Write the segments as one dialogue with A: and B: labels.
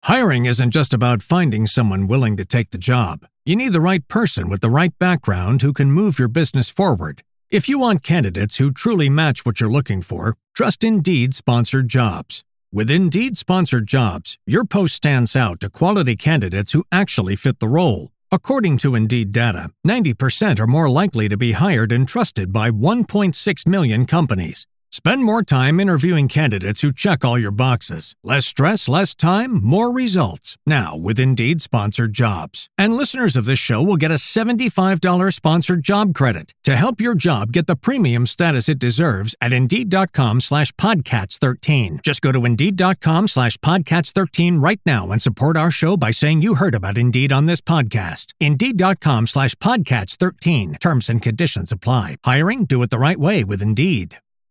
A: Hiring isn't just about finding someone willing to take the job. You need the right person with the right background who can move your business forward. If you want candidates who truly match what you're looking for, trust Indeed Sponsored Jobs. With Indeed Sponsored Jobs, your post stands out to quality candidates who actually fit the role. According to Indeed data, 90% are more likely to be hired and trusted by 1.6 million companies. Spend more time interviewing candidates who check all your boxes. Less stress, less time, more results. Now with Indeed Sponsored Jobs. And listeners of this show will get a $75 sponsored job credit to help your job get the premium status it deserves at Indeed.com/Podcats13. Just go to Indeed.com/Podcats13 right now and support our show by saying you heard about Indeed on this podcast. Indeed.com/Podcats13. Terms and conditions apply. Hiring? Do it the right way with Indeed.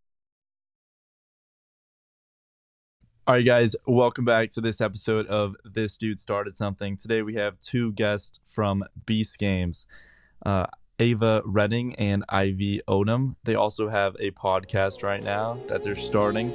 B: All right, guys, welcome back to this episode of This Dude Started Something. Today we have two guests from Beast Games, Ava Redding and Ivy Odom. They also have a podcast right now that they're starting.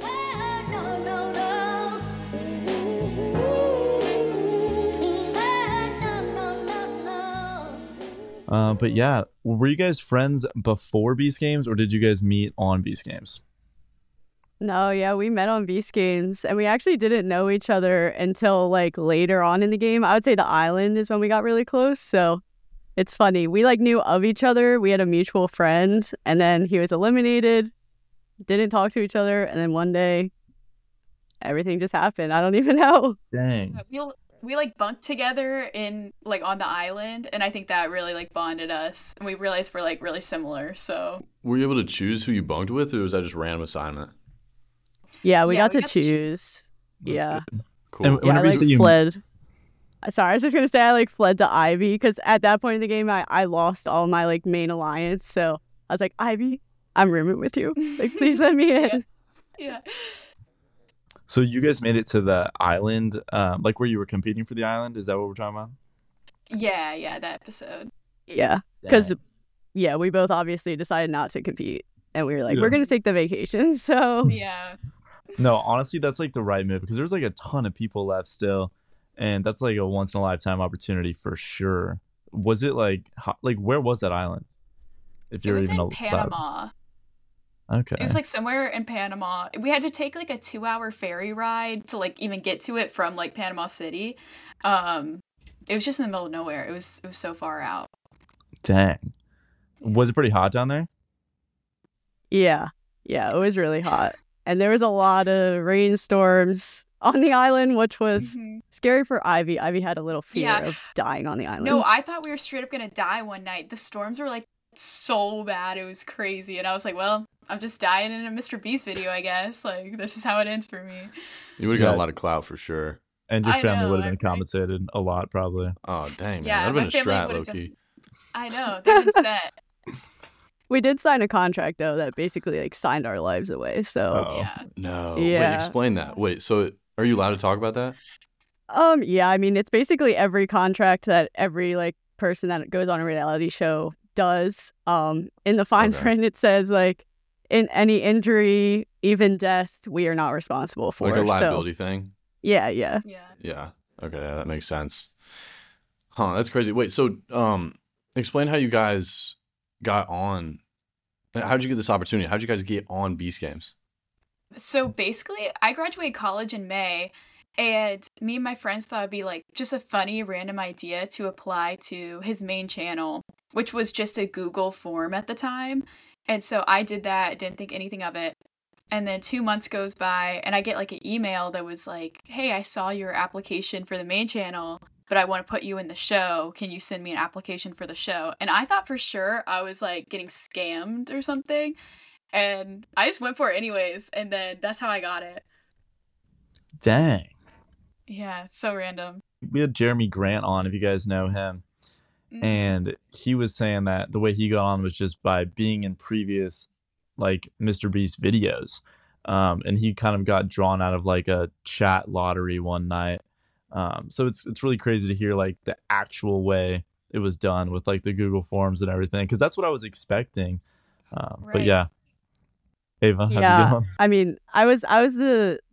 B: But yeah, were you guys friends before Beast Games, or did you guys meet on Beast Games?
C: No, yeah, we met on Beast Games, and we actually didn't know each other until like later on in the game. I would say the island is when we got really close, so it's funny. We like knew of each other. We had a mutual friend, and then he was eliminated, didn't talk to each other, and then one day, everything just happened. I don't even know.
B: Dang.
D: We like bunked together in like on the island, and I think that really like bonded us, and we realized we're like really similar. So
E: were you able to choose who you bunked with, or was that just random assignment?
C: Yeah, we got to choose. Yeah.
E: Cool.
B: And
C: Yeah, I
B: whenever you
C: fled. Sorry, I was just going to say I fled to Ivy because at that point in the game, I lost all my like main alliance. So I was like, Ivy, I'm rooming with you. Like, please let me in.
D: Yeah.
B: So you guys made it to the island, like where you were competing for the island? Is that what we're talking about?
D: Yeah, that episode.
C: Yeah, because we both obviously decided not to compete. And we were like, we're going to take the vacation. So
D: yeah.
B: No, honestly, that's like the right move because there's like a ton of people left still. And that's like a once in a lifetime opportunity for sure. Was it like where was that island? If
D: It was in Panama.
B: Okay.
D: It was like somewhere in Panama. We had to take like a 2-hour ferry ride to like even get to it from like Panama City. It was just in the middle of nowhere. It was so far out.
B: Dang. Was it pretty hot down there?
C: yeah, it was really hot. And there was a lot of rainstorms on the island, which was scary for Ivy. Ivy had a little fear of dying on the island.
D: No, I thought we were straight up going to die one night. The storms were like so bad. It was crazy. And I was like, well, I'm just dying in a Mr. Beast video, I guess. Like, that's just how it ends for me.
E: You would have got a lot of clout for sure.
B: And your family would have been compensated a lot, probably.
E: Oh, dang, man.
D: Yeah,
E: that would have been a strat, low-key.
D: I know. They've been set.
C: We did sign a contract, though, that basically like signed our lives away. So
D: Yeah.
E: No.
C: Yeah.
E: Wait, explain that. Wait, so are you allowed to talk about that?
C: Yeah, I mean, it's basically every contract that every like person that goes on a reality show does. In the fine print, it says like, in any injury, even death, we are not responsible for.
E: Like a liability thing?
C: Yeah.
E: Yeah. Okay, that makes sense. Huh, that's crazy. Wait, so explain how you guys got on. How'd you get this opportunity? How'd you guys get on Beast Games?
D: So basically, I graduated college in May, and me and my friends thought it'd be like just a funny random idea to apply to his main channel, which was just a Google form at the time. And so I did that, didn't think anything of it. And then 2 months goes by, and I get like an email that was like, hey, I saw your application for the main channel, but I want to put you in the show. Can you send me an application for the show? And I thought for sure I was like getting scammed or something. And I just went for it anyways. And then that's how I got it.
B: Dang.
D: Yeah, it's so random.
B: We had Jeremy Grant on, if you guys know him. And he was saying that the way he got on was just by being in previous like Mr. Beast videos. And he kind of got drawn out of like a chat lottery one night. So it's really crazy to hear like the actual way it was done with like the Google Forms and everything, because that's what I was expecting. But yeah, Ava, how'd you get on?
C: I mean, I was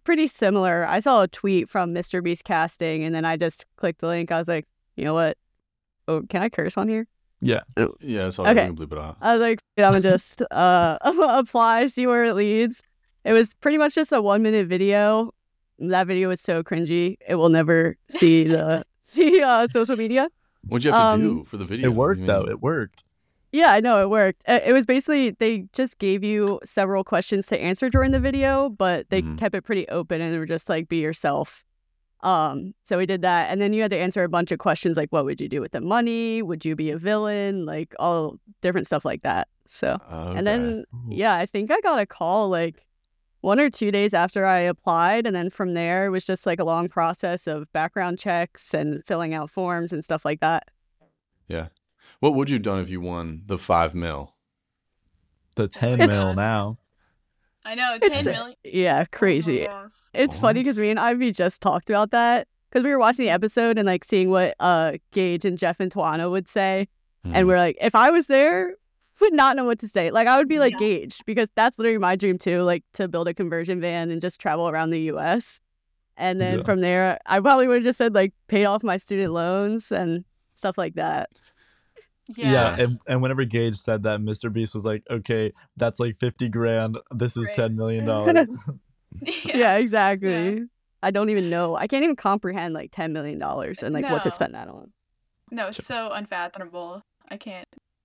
C: pretty similar. I saw a tweet from Mr. Beast Casting, and then I just clicked the link. I was like, you know what? Oh, can I curse on here?
B: Yeah.
E: Yeah, it's all right.
C: Okay.
E: We can bleep it out.
C: I was like, I'm gonna just apply, see where it leads. It was pretty much just a 1-minute video. That video was so cringy. It will never see social media.
E: What'd you have to do for the video?
B: It worked though. It worked.
C: Yeah, I know it worked. It was basically they just gave you several questions to answer during the video, but they kept it pretty open and they were just like, be yourself. So we did that, and then you had to answer a bunch of questions like, what would you do with the money? Would you be a villain? Like all different stuff like that. So, and then I think I got a call like 1 or 2 days after I applied, and then from there it was just like a long process of background checks and filling out forms and stuff like that.
E: Yeah. What would you have done if you won the $5 million?
B: The 10 mil now.
D: I know, 10 million.
C: Yeah, crazy.
D: Oh,
C: It's funny because me and Ivy just talked about that because we were watching the episode and like seeing what Gage and Jeff and Tawana would say. And we're like, if I was there, would not know what to say. Like I would be like Gage, because that's literally my dream too, like to build a conversion van and just travel around the US. And then from there, I probably would have just said like paid off my student loans and stuff like that.
B: Yeah. And whenever Gage said that, Mr. Beast was like, okay, that's like 50 grand. This is $10 million.
C: Yeah, exactly. Yeah. I don't even know. I can't even comprehend like $10 million and like what to spend that on.
D: No, it's so unfathomable. I can't.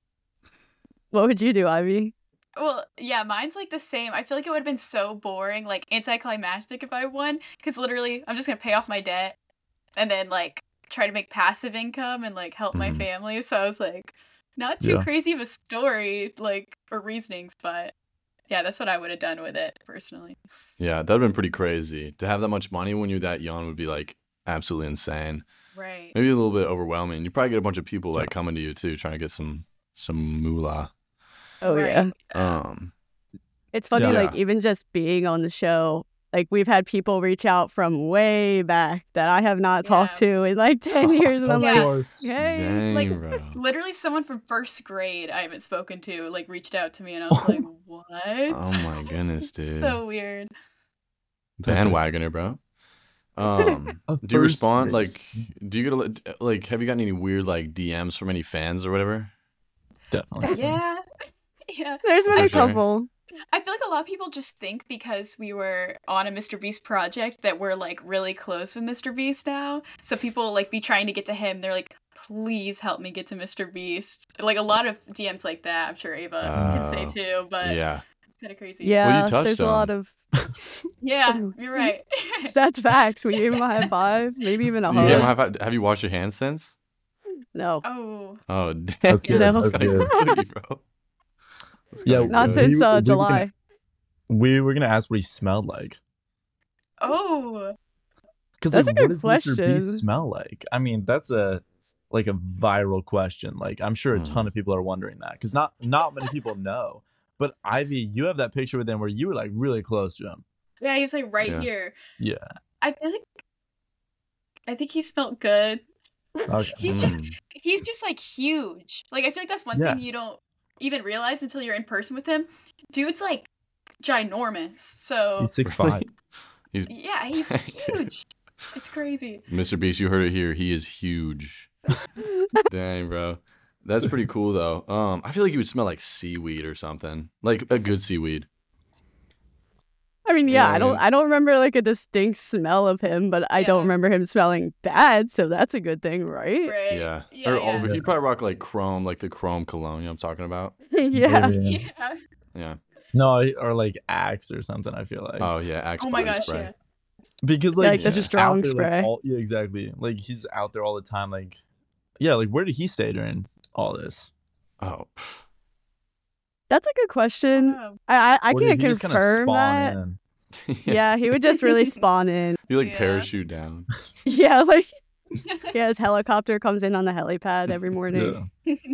C: What would you do, Ivy?
D: Well, yeah, mine's like the same. I feel like it would have been so boring, like anticlimactic if I won, because literally I'm just going to pay off my debt and then like try to make passive income and like help my family. So I was like, not too crazy of a story, like, or reasonings, but yeah, that's what I would have done with it personally.
E: Yeah, that'd been pretty crazy. To have that much money when you're that young would be like absolutely insane.
D: Right.
E: Maybe a little bit overwhelming. You probably get a bunch of people like coming to you too, trying to get some moolah.
C: Oh yeah. It's funny, like even just being on the show, like we've had people reach out from way back that I have not talked to in like 10 years, and I'm like, hey,
E: dang,
D: like
E: bro.
D: Literally someone from first grade I haven't spoken to like reached out to me, and I was like, what?
E: Oh my goodness, dude.
D: So weird.
E: Bandwagoner, bro. Do you respond like? Do you get like? Have you gotten any weird like DMs from any fans or whatever?
B: Definitely.
D: Yeah.
C: There's been a couple.
D: I feel like a lot of people just think because we were on a Mr. Beast project that we're like really close with Mr. Beast now. So people like be trying to get to him. They're like, please help me get to Mr. Beast. Like a lot of DMs like that. I'm sure Ava can say too, but
E: yeah,
D: it's kind of crazy.
C: Yeah,
E: well, you touched
C: there's
E: him.
C: A lot of.
D: Yeah, you're right.
C: That's facts. We gave him a high five, maybe even a hug.
E: You gave him a high five. Have you washed your hands since?
C: No.
D: Oh,
E: damn.
B: That's good.
C: That's
B: good.
E: Booty, bro.
B: Yeah,
C: not since July.
B: We were gonna ask what he smelled like.
D: Oh,
B: because
C: that's
B: like,
C: a good
B: what does
C: question.
B: Mr. Beast smell like? I mean, that's a viral question. Like, I'm sure a ton of people are wondering that because not many people know. But Ivy, you have that picture with him where you were like really close to him.
D: Yeah, he was like right here.
B: Yeah,
D: I think he smelled good.
B: Okay.
D: He's just like huge. Like I feel like that's one thing you don't even realize until you're in person with him. Dude's like ginormous. So
B: he's 6'5".
E: He's
D: huge. It's crazy.
E: Mr. Beast, you heard it here. He is huge. Dang, bro. That's pretty cool though. I feel like he would smell like seaweed or something. Like a good seaweed.
C: I mean, I don't remember like a distinct smell of him, but I don't remember him smelling bad, so that's a good thing, right?
D: Right.
E: Yeah. Or he'd probably rock like chrome, like the chrome cologne, you know what I'm talking about?
D: Yeah.
B: No, or like Axe or something, I feel like.
E: Oh yeah, Axe.
D: Oh my gosh,
E: spray.
D: yeah.
B: Because like
C: the strong
B: there,
C: spray.
B: Like, exactly. Like he's out there all the time. Like, yeah, like where did he stay during all this?
E: Oh.
C: That's a good question. I can't confirm that. Yeah, he would just really spawn in.
E: You like parachute down.
C: Yeah, like his helicopter comes in on the helipad every morning.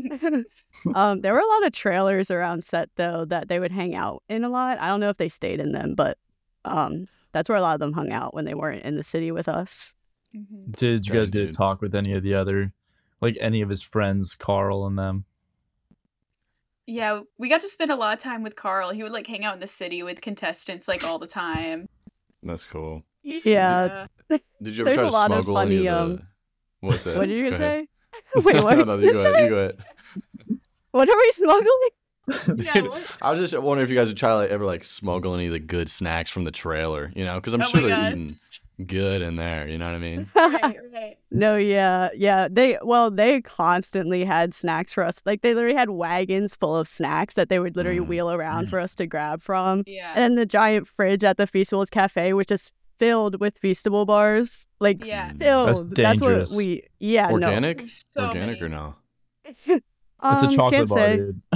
C: There were a lot of trailers around set though that they would hang out in a lot. I don't know if they stayed in them, but that's where a lot of them hung out when they weren't in the city with us.
D: Mm-hmm.
B: Did you guys get to talk with any of the other, like any of his friends, Carl and them?
D: Yeah, we got to spend a lot of time with Carl. He would like hang out in the city with contestants like all the time.
E: That's cool.
C: Yeah.
E: Did you ever
C: There's
E: try
C: a
E: to
C: lot of
E: smuggle any
C: funny,
E: of the? What's that?
C: What did you
E: Go
C: gonna
E: ahead.
C: say? Wait, what
E: No,
C: did
E: no,
C: you
E: you go ahead.
C: say?
E: You go ahead.
C: What are we smuggling?
D: Yeah,
E: Dude,
D: what?
E: I was just wondering if you guys would try to ever smuggle any of the good snacks from the trailer, because I'm
D: Oh
E: sure
D: my
E: they're
D: gosh.
E: eating good in there. You know what I mean?
D: Right.
C: No, yeah. They constantly had snacks for us. Like they literally had wagons full of snacks that they would literally
E: Mm.
C: wheel around for us to grab from.
D: Yeah.
C: And then the giant fridge at the Feastables Cafe, which is filled with Feastable bars. Like
D: Yeah.
C: filled.
B: That's
C: what
B: dangerous.
C: we. Yeah,
E: Organic?
D: There's so
E: Organic or
D: many.
E: no?
C: no.
B: It's a chocolate
C: Can't
B: bar,
C: say.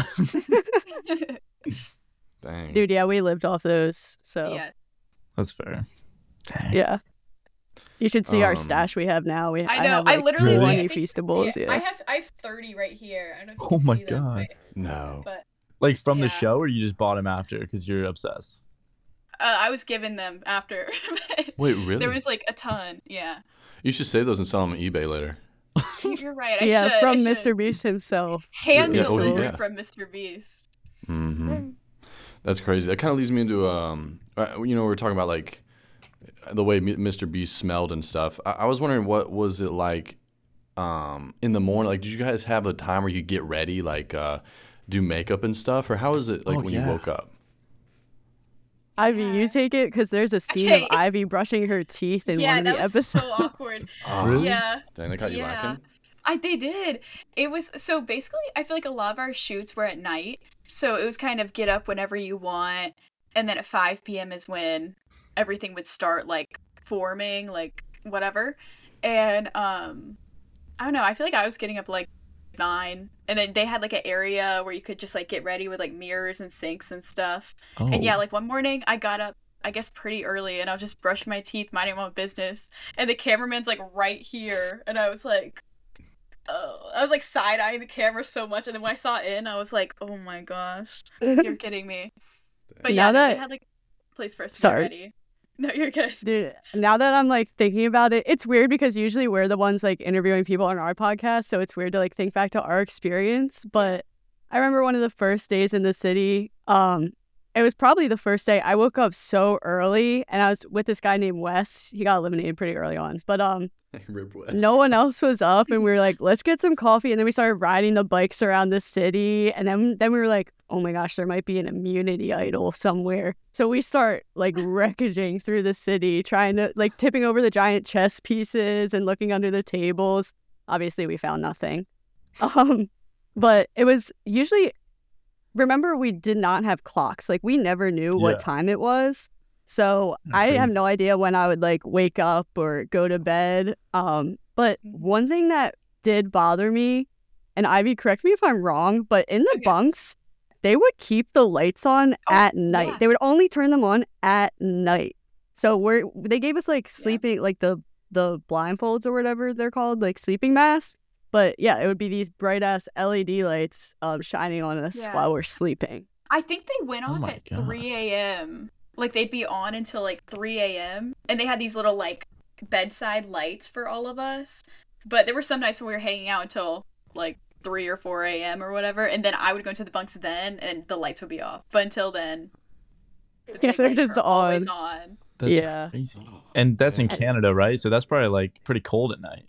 B: dude.
E: Dang.
C: Dude, yeah, we lived off those. So
D: Yeah.
B: That's fair. Dang.
C: yeah. You should see our
E: Um,
C: stash we have now.
D: I know.
C: have,
D: I
C: like,
D: literally
C: 20
D: I think you can see
C: Feastables.
D: it.
C: Yeah.
D: I have 30 right here. I don't know if you
B: Oh
D: can
B: my
D: see them,
B: God.
E: No.
D: but
B: Like from the
D: Yeah.
B: show, or you just bought them after because you're obsessed?
D: I was given them after.
E: Wait, really?
D: There was like a ton. Yeah.
E: You should save those and sell them on eBay later.
D: You're right. I
C: Yeah,
D: should.
C: from
D: I should.
C: Mr. Beast himself.
D: Hand
E: Yeah, oh,
D: delivered
E: yeah.
D: from Mr. Beast.
E: Mm-hmm. That's crazy. That kind of leads me into we were talking about the way Mr. Beast smelled and stuff. I was wondering, what was it like in the morning? Like, did you guys have a time where you get ready, do makeup and stuff, or how was it
B: Oh,
E: when you
B: yeah.
E: woke up?
C: Ivy,
D: Yeah.
C: you take it because there's a scene
D: Okay.
C: of Ivy brushing her teeth in
D: Yeah,
C: one of
D: that
C: the
D: was
C: episodes.
D: so awkward.
E: Oh,
B: Really?
D: Yeah.
E: Dang, they caught you lacking?
D: They did. It was so basically I feel like a lot of our shoots were at night. So it was kind of get up whenever you want, and then at 5 p.m. is when everything would start forming, whatever. And I don't know, I feel like I was getting up 9, and then they had an area where you could just get ready with mirrors and sinks and stuff.
B: Oh.
D: And yeah, one morning I got up, I guess pretty early, and I was just brushing my teeth, minding my own business, and the cameraman's right here, and I was oh, I was side-eyeing the camera so much, and then when I saw it in, I was oh my gosh, you're kidding me. But yeah,
C: Now
D: no,
C: that-
D: they had a place for us to
C: Sorry.
D: get ready. No, you're good.
C: Dude, now that I'm thinking about it, it's weird because usually we're the ones interviewing people on our podcast, so it's weird to think back to our experience. But I remember one of the first days in the city. It was probably the first day I woke up so early, and I was with this guy named Wes. He got eliminated pretty early on, but
E: Rip West.
C: no one else was up, and we were let's get some coffee, and then we started riding the bikes around the city, and then we were oh my gosh, there might be an immunity idol somewhere. So we start wreckaging through the city, trying to tipping over the giant chess pieces and looking under the tables. Obviously, we found nothing. But it was usually, remember, we did not have clocks. We never knew what
B: Yeah.
C: time it was. So I have
B: Crazy.
C: no idea when I would wake up or go to bed. But one thing that did bother me, and Ivy, correct me if I'm wrong, but in the
D: Okay.
C: bunks, they would keep the lights on at night.
D: yeah.
C: They would only turn them on at night. So they gave us sleeping, the blindfolds or whatever they're called, sleeping masks. But yeah, it would be these bright ass LED lights shining on us
D: Yeah.
C: while we're sleeping.
D: I think they went
B: Oh
D: off
B: my
D: at
B: God.
D: 3 a.m. They'd be on until 3 a.m. And they had these little bedside lights for all of us. But there were some nights when we were hanging out until 3 or 4 a.m. or whatever. And then I would go into the bunks then, and the lights would be off. But until then, the
C: Yeah,
D: big
C: they're
D: lights
C: just
D: were always on.
B: That's
C: Yeah.
B: crazy. And that's in Canada, right? So that's probably pretty cold at night.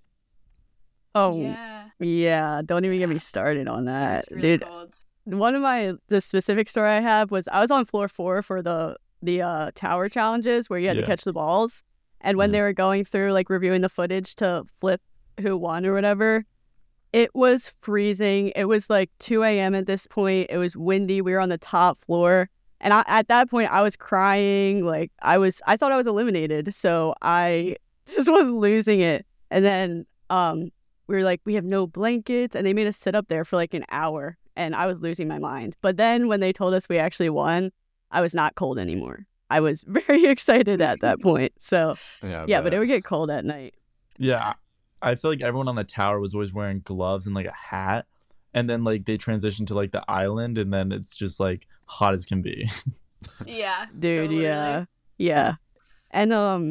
C: Oh,
D: Yeah.
C: yeah. Don't even get me
D: Yeah.
C: started on that.
D: It's really
C: Dude,
D: cold.
C: one of the specific story I have was I was on floor 4 for the tower challenges where you had to
B: Yeah.
C: catch the balls. And when
E: Mhm.
C: they were going through reviewing the footage to flip who won or whatever, it was freezing. It was 2 a.m. at this point. It was windy. We were on the top floor. And at that point I was crying. I thought I was eliminated. So I just was losing it. And then we were we have no blankets, and they made us sit up there for an hour, and I was losing my mind. But then when they told us we actually won, I was not cold anymore. I was very excited at that point. So yeah, but it would get cold at night.
B: Yeah. I feel like everyone on the tower was always wearing gloves and a hat. And then they transitioned to the island, and then it's just hot as can be.
D: Yeah.
C: Dude,
D: totally.
C: yeah. And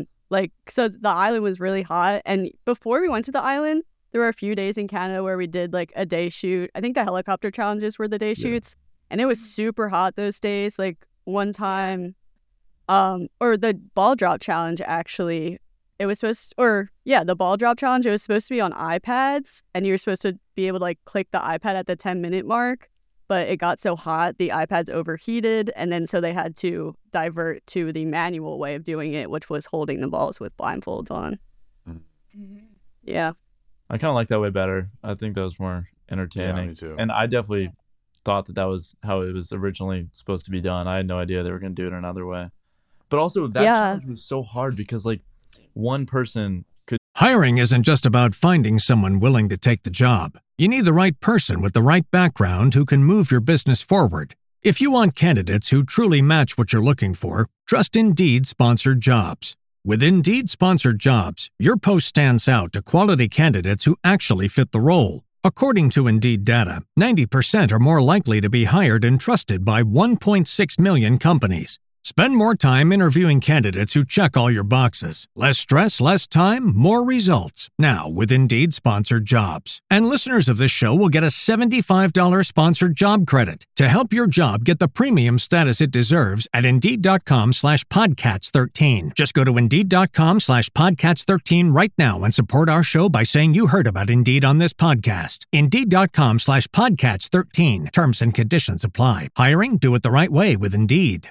C: so the island was really hot, and before we went to the island, there were a few days in Canada where we did a day shoot. I think the helicopter challenges were the day shoots, and it was super hot those days. One time or the ball drop challenge actually. It was the ball drop challenge. It was supposed to be on iPads, and you were supposed to be able to like click the iPad at the 10-minute mark. But it got so hot, the iPads overheated, and then so they had to divert to the manual way of doing it, which was holding the balls with blindfolds on.
D: Mm-hmm.
C: Yeah.
B: I kind of like that way better. I think that was more entertaining.
E: Yeah, me too.
B: And I definitely thought that was how it was originally supposed to be done. I had no idea they were going to do it another way. But also that challenge was so hard because like one person could.
A: Hiring isn't just about finding someone willing to take the job. You need the right person with the right background who can move your business forward. If you want candidates who truly match what you're looking for, trust Indeed Sponsored Jobs. With Indeed Sponsored Jobs, your post stands out to quality candidates who actually fit the role. According to Indeed data, 90% are more likely to be hired and trusted by 1.6 million companies. Spend more time interviewing candidates who check all your boxes. Less stress, less time, more results. Now with Indeed Sponsored Jobs. And listeners of this show will get a $75 sponsored job credit to help your job get the premium status it deserves at Indeed.com/Podcats13. Just go to Indeed.com/Podcats13 right now and support our show by saying you heard about Indeed on this podcast. Indeed.com/Podcats13. Terms and conditions apply. Hiring? Do it the right way with Indeed.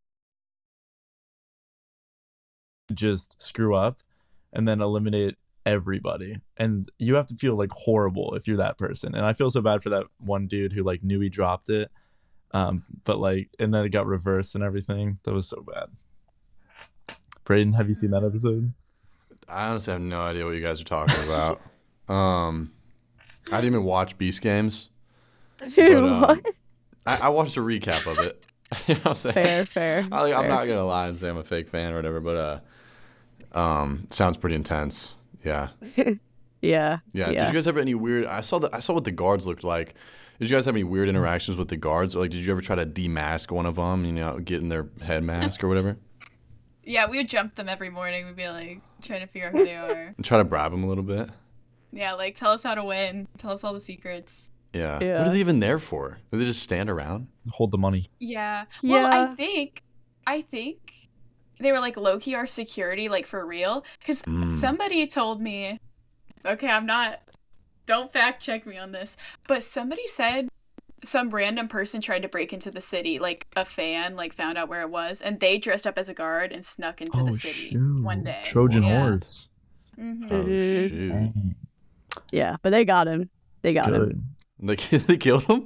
B: Just screw up and then eliminate everybody, and you have to feel like horrible if you're that person. And I feel so bad for that one dude who like knew he dropped it, but like, and then it got reversed and everything. That was so bad. Braden, have you seen that episode?
E: I honestly have no idea what you guys are talking about. I didn't even watch Beast Games.
C: Dude,
E: But,
C: what?
E: I watched a recap of it. You know what I'm saying?
C: Fair.
E: I'm not gonna lie and say I'm a fake fan or whatever, but sounds pretty intense. Yeah.
C: Yeah.
E: Did you guys have any weird? I saw what the guards looked like. Did you guys have any weird interactions with the guards? Or like, did you ever try to demask one of them? You know, get in their head mask or whatever.
D: Yeah, we would jump them every morning. We'd be like trying to figure out who they are.
E: And try to bribe them a little bit.
D: Yeah, like tell us how to win. Tell us all the secrets.
E: Yeah.
C: Yeah.
E: What are they even there for? Do they just stand around?
B: Hold the money.
D: Yeah. Well,
C: Yeah.
D: I think they were like low-key our security, like for real. Because somebody told me, okay, don't fact check me on this, but somebody said some random person tried to break into the city, like a fan, like found out where it was, and they dressed up as a guard and snuck into the city one day.
B: Trojan
D: Yeah.
B: horse.
D: Mm-hmm.
E: Oh
C: Mhm.
E: shoot!
C: Yeah, but they got him. They got him.
B: Good.
E: They killed him.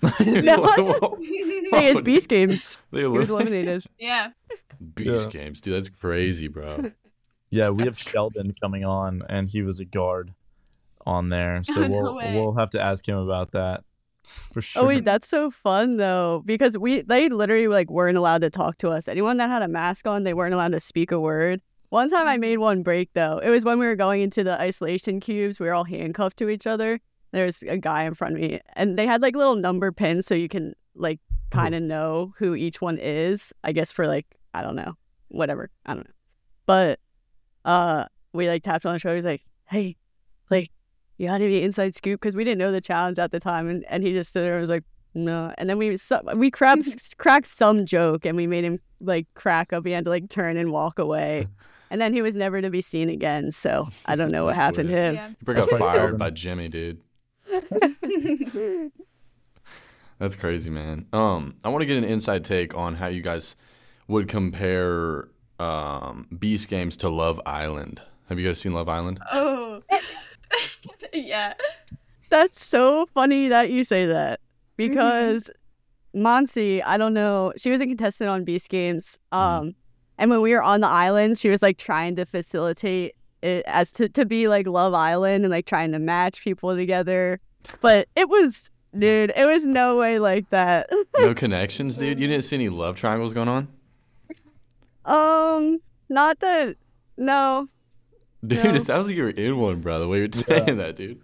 C: No. Hey, it's Beast Games.
E: They
C: He was
E: eliminated
C: eliminated.
D: Yeah.
E: Beast
B: Yeah.
E: Games, dude. That's crazy, bro.
B: Yeah, we have Sheldon coming on, and he was a guard on there, so
D: Oh, no way.
B: we'll have to ask him about that for sure.
C: Oh wait, that's so fun though, because they literally like weren't allowed to talk to us. Anyone that had a mask on, they weren't allowed to speak a word. One time I made one break though. It was when we were going into the isolation cubes. We were all handcuffed to each other. There's a guy in front of me, and they had like little number pins so you can like kind of know who each one is. I guess for like, I don't know, whatever. I don't know. But we like tapped on the shoulder. He's like, hey, like, you got any inside scoop? Because we didn't know the challenge at the time, and he just stood there and was like, no. And then we cracked some joke, and we made him like crack up. He had to like turn and walk away, and then he was never to be seen again. So I don't know what happened to him.
D: Yeah.
E: You probably got
B: That's right.
E: fired by Jimmy, dude. That's crazy, man. I want to get an inside take on how you guys would compare Beast Games to Love Island. Have you guys seen Love Island?
D: Oh. Yeah.
C: That's so funny that you say that, because Monsi, I don't know, she was a contestant on Beast Games. And when we were on the island, she was like trying to facilitate it as to be like Love Island and like trying to match people together. But it was no way like that.
E: No connections, dude? You didn't see any love triangles going on?
C: Not that, no.
E: Dude,
C: No.
E: it sounds like you were in one, bro, the way you're saying that, dude.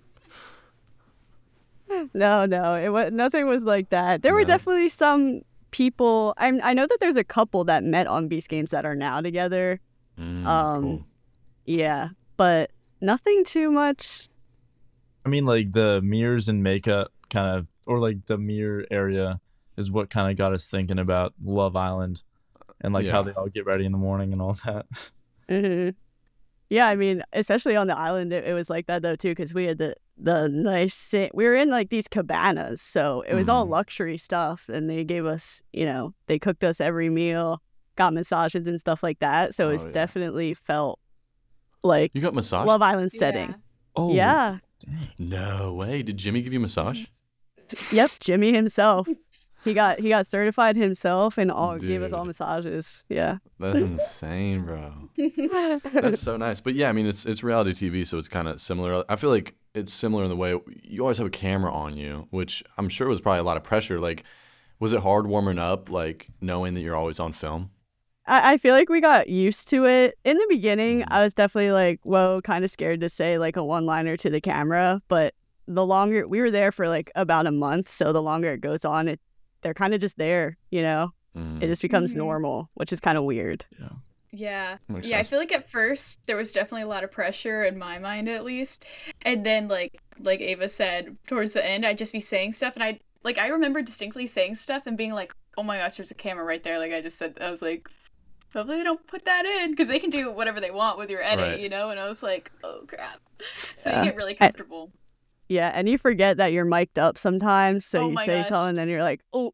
C: No, it was, nothing was like that. There were
E: No.
C: definitely some people. I know that there's a couple that met on Beast Games that are now together.
E: Cool.
C: Yeah, but nothing too much.
B: I mean, like the mirrors and makeup kind of, or like the mirror area is what kind of got us thinking about Love Island. and like how
E: Yeah.
B: they all get ready in the morning and all that.
C: hmm Yeah, I mean, especially on the island, it was like that though too, because we had the nice. We were in like these cabanas, so it was all
E: Mhm.
C: luxury stuff, and they gave us, they cooked us every meal, got massages and stuff like that. So it's
E: Oh, yeah.
C: definitely felt like
E: You got massage?
C: Love Island setting.
B: Oh,
C: Yeah.
B: dang.
E: No way. Did Jimmy give you a massage?
C: Yep, Jimmy himself. He got certified himself and all gave us all
E: Dude.
C: massages. Yeah.
E: That's insane, bro. That's so nice. But yeah, I mean, it's reality TV, so it's kind of similar. I feel like it's similar in the way you always have a camera on you, which I'm sure was probably a lot of pressure. Like, was it hard warming up, like knowing that you're always on film?
C: I feel like we got used to it. In the beginning, I was definitely like, whoa, kind of scared to say like a one-liner to the camera. But the longer we were there for like about a month, so the longer it goes on, they're kind of just there, It just becomes
D: Mhm.
C: normal, which is kind of weird.
D: Yeah.
E: Makes
D: Yeah, I
E: sense.
D: feel like at first there was definitely a lot of pressure in my mind at least. And then like Ava said, towards the end I'd just be saying stuff and I remember distinctly saying stuff and being like, "Oh my gosh, there's a camera right there." Like I just said I was like, "Hopefully they don't put that in because they can do whatever they want with your edit,
E: Right.
D: And I was like, "Oh crap." So
C: Yeah.
D: you get really comfortable.
C: Yeah, and you forget that you're mic'd up sometimes, so
D: Oh
C: you
D: my
C: say
D: gosh.
C: something, and then you're like, "Oh,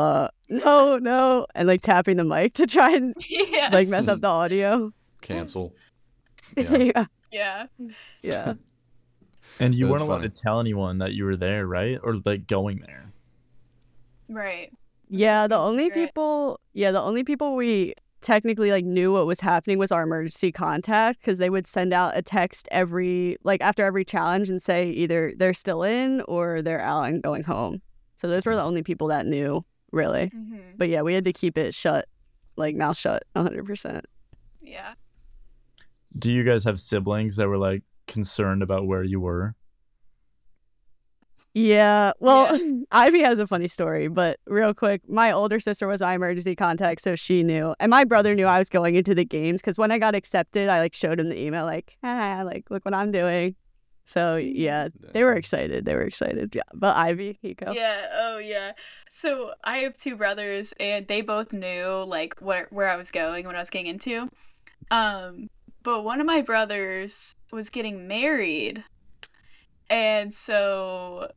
C: no," and like tapping the mic to try and
D: Yeah.
C: like mess up the audio.
E: Cancel. Yeah.
C: Yeah,
D: Yeah.
C: yeah.
B: And you
E: That's
B: weren't allowed
E: funny.
B: to tell anyone that you were there, right? Or like going there.
D: Right.
C: Yeah,
D: supposed
C: the
D: to be
C: only
D: secret.
C: people we technically like knew what was happening was our emergency contact, because they would send out a text after every challenge and say either they're still in or they're out and going home. So those were the only people that knew, really.
D: Mhm.
C: But yeah, we had to keep it shut, like mouth shut, 100%.
D: Yeah.
B: Do you guys have siblings that were like concerned about where you were?
C: Yeah, well, Ivy has a funny story, but real quick, my older sister was my emergency contact, so she knew. And my brother knew I was going into the games, because when I got accepted, I like showed him the email, like, like, look what I'm doing. So yeah, they were excited. Yeah, but Ivy, Hiko.
D: Yeah, oh yeah. So I have two brothers and they both knew like where I was going, what I was getting into. But one of my brothers was getting married. And so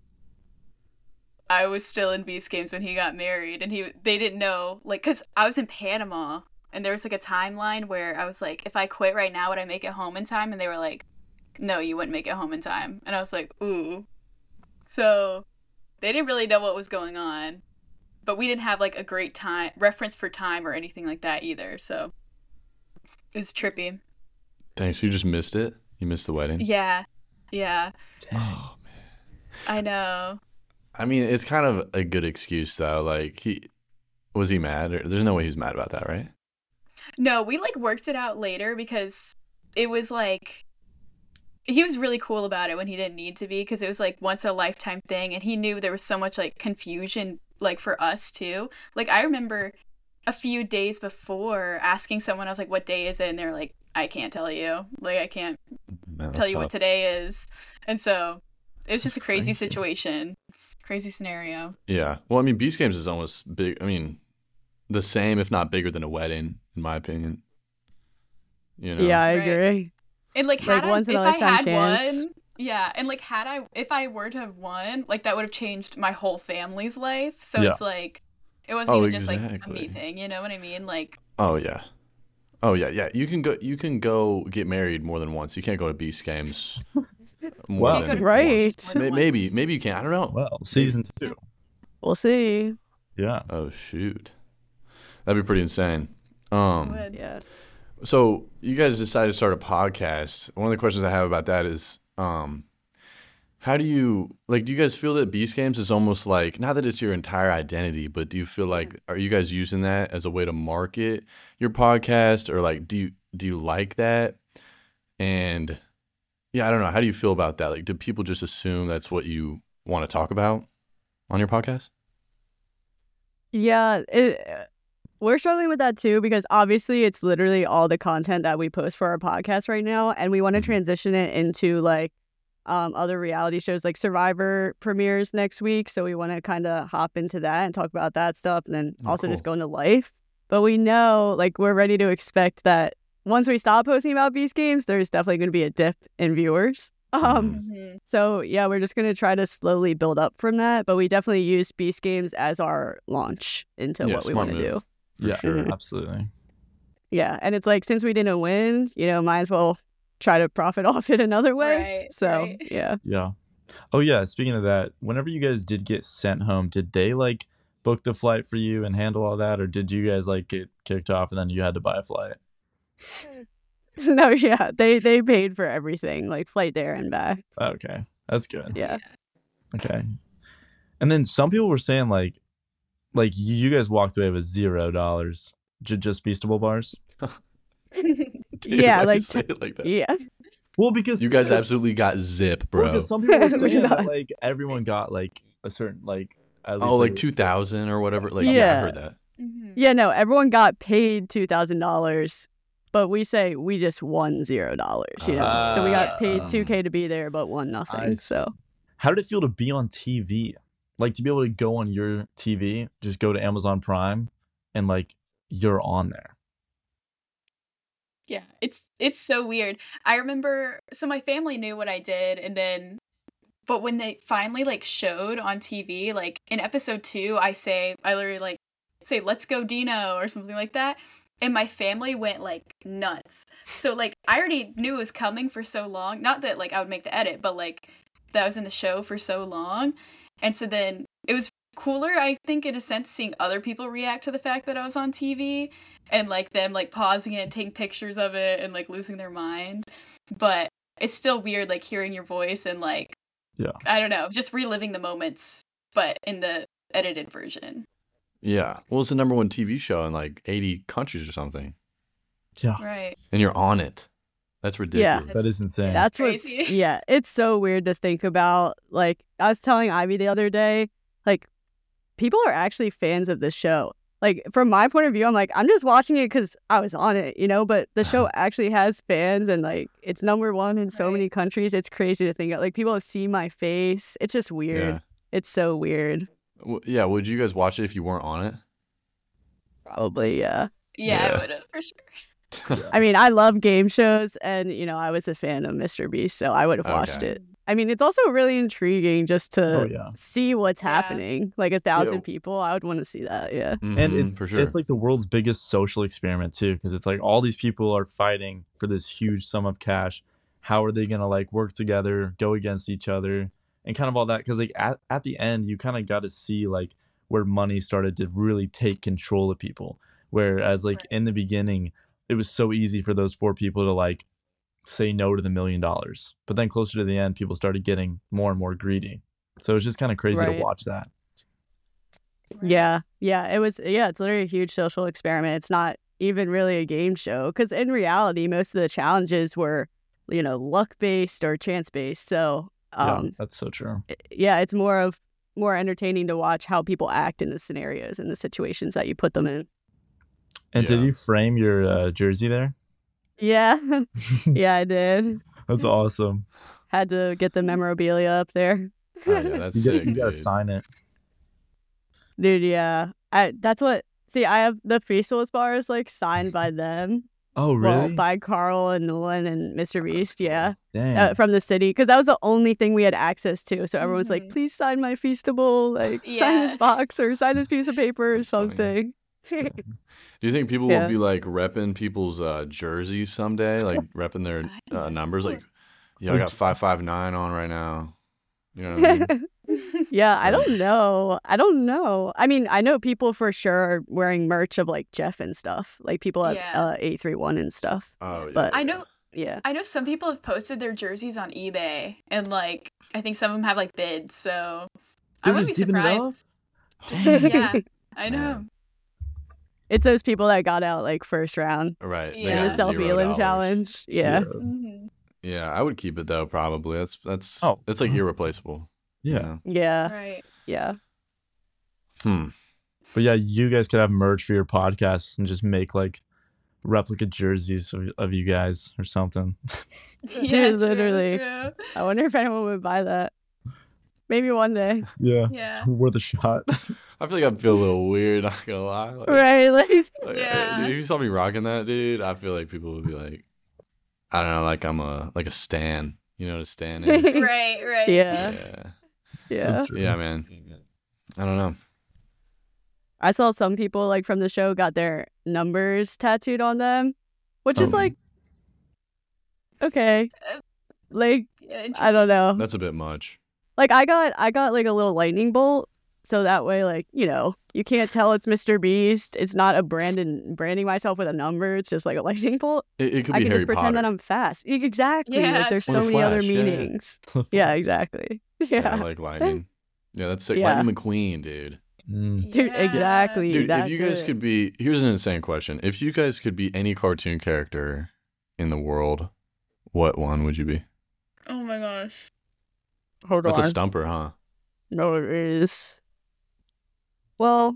D: I was still in Beast Games when he got married and they didn't know like cuz I was in Panama and there was like a timeline where I was like if I quit right now would I make it home in time, and they were like no, you wouldn't make it home in time. And I was like, ooh. So they didn't really know what was going on, but we didn't have like a great time reference for time or anything like that either. So it was trippy.
E: Dang, so you just missed it? You missed the wedding?
D: Yeah. Yeah.
E: Oh, man.
D: I know.
E: I mean, it's kind of a good excuse, though. Like, was he mad? Or, there's no way he's mad about that, right?
D: No, we like worked it out later because it was like he was really cool about it when he didn't need to be, because it was like once a lifetime thing and he knew there was so much like confusion like for us too. Like I remember a few days before asking someone, I was like, what day is it? And they're like, I can't tell you. Like I can't
E: Man,
D: tell
E: that's
D: you what
E: tough.
D: today is. And so it was just a
B: That's
D: crazy
B: crazy.
D: situation. Crazy scenario.
E: Yeah. Well, I mean, Beast Games is almost big. I mean, the same, if not bigger than a wedding, in my opinion. You know?
C: Yeah, I
D: Right.
C: agree.
D: And like
C: Like,
D: had I,
C: once in
D: if
C: a
D: I
C: lifetime
D: had
C: chance.
D: won, yeah, and like if I were to have won, like that would have changed my whole family's life. So
B: Yeah.
D: it's like it wasn't
E: Oh,
D: even just like a me
E: exactly.
D: thing, you know what I mean? Like
E: Oh, yeah. Oh, yeah, yeah. You can go get married more than once. You can't go to Beast Games more
B: Well,
D: you
E: than
D: could
C: right.
E: once.
D: more than
E: Maybe
D: once.
E: you can. I don't know.
B: Well, season 2.
C: We'll see.
B: Yeah.
E: Oh, shoot. That'd be pretty insane.
D: would.
C: Yeah.
E: So you guys decided to start a podcast. One of the questions I have about that is, how do you do you guys feel that Beast Games is almost like, not that it's your entire identity, but do you feel like, are you guys using that as a way to market your podcast, or like do you like that? And yeah, I don't know. How do you feel about that? Like, do people just assume that's what you want to talk about on your podcast?
C: Yeah, we're struggling with that too, because obviously it's literally all the content that we post for our podcast right now, and we want to
E: Mhm.
C: transition it into like other reality shows. Like Survivor premieres next week, so we want to kind of hop into that and talk about that stuff, and then
E: Oh,
C: also just
E: cool.
C: go into life. But we know, like, we're ready to expect that once we stop posting about Beast Games, there's definitely going to be a dip in viewers. So yeah, we're just going to try to slowly build up from that. But we definitely use Beast Games as our launch into what we want to do.
E: For sure.
B: Absolutely.
C: Yeah, and it's like, since we didn't win, might as well try to profit off it another way. Yeah.
B: Yeah. Oh yeah, speaking of that, whenever you guys did get sent home, did they like book the flight for you and handle all that, or did you guys like get kicked off and then you had to buy a flight?
C: No, yeah, they paid for everything, like flight there and back.
B: Okay, that's good.
C: Yeah.
B: Okay. And then some people were saying like you guys walked away with $0, just Feastable bars.
E: Dude,
C: Yeah,
E: why you
C: like
E: say it like that?
C: yes.
B: Well, because
E: You guys absolutely got zip, bro.
B: because some people were saying
C: Yeah.
B: that like everyone got like a certain like at least
E: Oh, like 2,000 or whatever. Like, I
C: Yeah.
E: heard that.
C: Yeah, no, everyone got paid $2,000, but we say we just won $0, so we got paid $2K to be there, but won
B: I
C: nothing.
B: see.
C: So
B: How did it feel to be on TV? Like to be able to go on your TV, just go to Amazon Prime, and like you're on there.
D: Yeah, it's so weird. I remember, so my family knew what I did, but when they finally like showed on TV, like in episode 2, I literally like say "Let's go Dino" or something like that, and my family went like nuts. So like I already knew it was coming for so long. Not that like I would make the edit, but like that I was in the show for so long, and so then it was cooler, I think, in a sense, seeing other people react to the fact that I was on TV and like them like pausing it and taking pictures of it and like losing their mind. But it's still weird like hearing your voice and like I don't know, just reliving the moments, but in the edited version.
E: Yeah. Well, it's the #1 TV show in like 80 countries or something.
B: Yeah.
D: Right.
E: And you're on it. That's ridiculous.
B: That is insane.
C: that's
D: Crazy.
C: it's so weird to think about. Like, I was telling Ivy the other day, like, people are actually fans of the show. Like, from my point of view, I'm like, I'm just watching it because I was on it, but the show actually has fans, and like it's #1 in so many countries. It's crazy to think of. Like, people have seen my face. It's just weird.
E: Yeah.
C: It's so weird.
E: Yeah. Would you guys watch it if you weren't on it?
C: Probably, yeah.
D: Yeah, I would have for sure.
C: I mean, I love game shows, and I was a fan of Mr. Beast, so I would have watched it. I mean, it's also really intriguing just to see what's happening. Like 1,000 people, I would want to see that. Yeah,
B: and it's
E: for sure.
B: It's like the world's biggest social experiment too, because it's like all these people are fighting for this huge sum of cash. How are they gonna like work together, go against each other, and kind of all that? Because like at the end, you kind of got to see like where money started to really take control of people. Whereas like in the beginning, it was so easy for those 4 people to like say no to the $1 million, but then closer to the end, people started getting more and more greedy. So it's just kind of crazy to watch that.
C: Yeah, it was. Yeah, it's literally a huge social experiment. It's not even really a game show, because in reality, most of the challenges were, luck based or chance based. So
B: that's so true.
C: It's more entertaining to watch how people act in the scenarios and the situations that you put them in.
B: And did you frame your jersey there?
C: Yeah. Yeah, I did.
B: That's awesome.
C: Had to get the memorabilia up there.
E: Oh, yeah, that's sick.
B: You gotta
E: dude.
B: sign it.
C: Dude, yeah. I have the Feastables bars like signed by them.
B: Oh, really?
C: Well, by Carl and Nolan and Mr. Beast, yeah.
B: Dang.
C: From the city, because that was the only thing we had access to. So everyone was like, please sign my Feastable, like sign this box or sign this piece of paper or something.
E: Do you think people will be like repping people's jerseys someday, like repping their numbers? Like, I got 559 on right now. You know what I mean?
C: Yeah, I don't know. I mean, I know people for sure are wearing merch of like Jeff and stuff. Like people have 831 and stuff.
E: Oh, yeah.
C: But
D: I know.
C: Yeah.
D: I know some people have posted their jerseys on eBay, and like I think some of them have like bids. So I wouldn't be surprised. Yeah, I know.
C: It's those people that got out like first round.
E: Right.
C: In the selfie elim challenge. Yeah.
E: Yeah, I would keep it though. Probably that's like irreplaceable.
B: Yeah.
C: Yeah.
D: Right.
C: Yeah.
B: But yeah, you guys could have merch for your podcast and just make like replica jerseys of you guys or something.
C: Dude, literally. I wonder if anyone would buy that. Maybe one day.
B: Yeah.
D: Yeah.
B: Worth a shot.
E: I feel like I'd feel a little weird, not gonna lie. Like,
C: Right? Like,
D: Yeah.
E: If you saw me rocking that, dude, I feel like people would be like, I don't know, like I'm a stan. You know what a stan is?
D: Right.
C: yeah.
E: Yeah.
C: Yeah.
B: That's true.
E: Yeah, man. I don't know.
C: I saw some people like from the show got their numbers tattooed on them, which is
E: Oh.
C: like, okay. Like,
D: Yeah,
C: I don't know.
E: That's a bit much.
C: Like I got like a little lightning bolt, so that way, like, you know, you can't tell it's Mr. Beast. It's not a branding myself with a number. It's just like a lightning bolt.
E: It could
C: I
E: be
C: can
E: Harry
C: just pretend
E: Potter.
C: that I'm fast. Exactly.
D: Yeah,
C: Like there's
E: Or
C: so
E: the
C: many other
E: Flash, yeah.
C: meanings. Yeah, exactly. Yeah.
E: Like lightning. Yeah, that's sick.
C: Yeah.
E: Lightning McQueen, dude.
B: Mm.
C: Dude,
D: Yeah.
C: exactly.
E: Dude,
C: That's
E: if you guys
C: it.
E: could be, here's an insane question. If you guys could be any cartoon character in the world, what one would you be?
D: Oh my gosh.
C: Hold
E: That's
C: on.
E: a stumper, huh?
C: No, it is. Well,